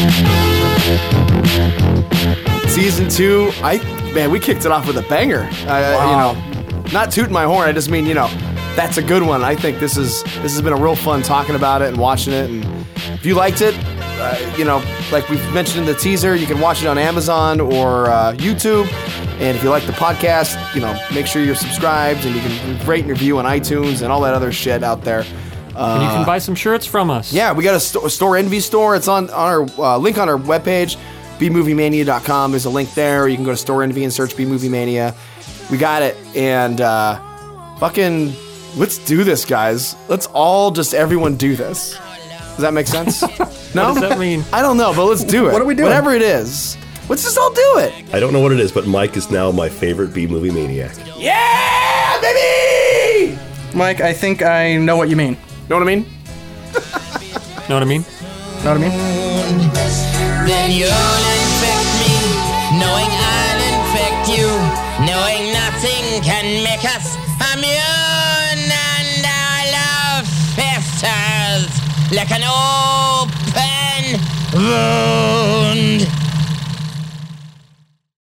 A: Season two, I man, we kicked it off with a banger. I, I- You know, not tooting my horn. I just mean, you know, that's a good one. I think this is this has been a real fun talking about it and watching it. And if you liked it, uh, you know, like we've mentioned in the teaser, you can watch it on Amazon or uh, YouTube. And if you like the podcast, you know, make sure you're subscribed and you can rate and review on iTunes and all that other shit out there. Uh,
E: And you can buy some shirts from us.
A: Yeah, we got a, sto- a Store Envy store. It's on, on our uh, link on our webpage, b movie mania dot com. There's a link there. You can go to Store Envy and search B-Movie Mania. We got it. And uh, fucking, let's do this, guys. Let's all just everyone do this. Does that make sense? No?
E: What does that mean?
A: I don't know, but let's do it.
D: What are we doing?
A: Whatever it is. Let's just all do it.
C: I don't know what it is, but Mike is now my favorite B-movie maniac.
A: Yeah, baby!
D: Mike, I think I know what you mean.
A: Know what I mean?
E: Know what I mean?
D: Know what I mean?
N: Then you'll infect me, knowing I'll infect you, knowing nothing can make us immune, and our love festers like an open wound.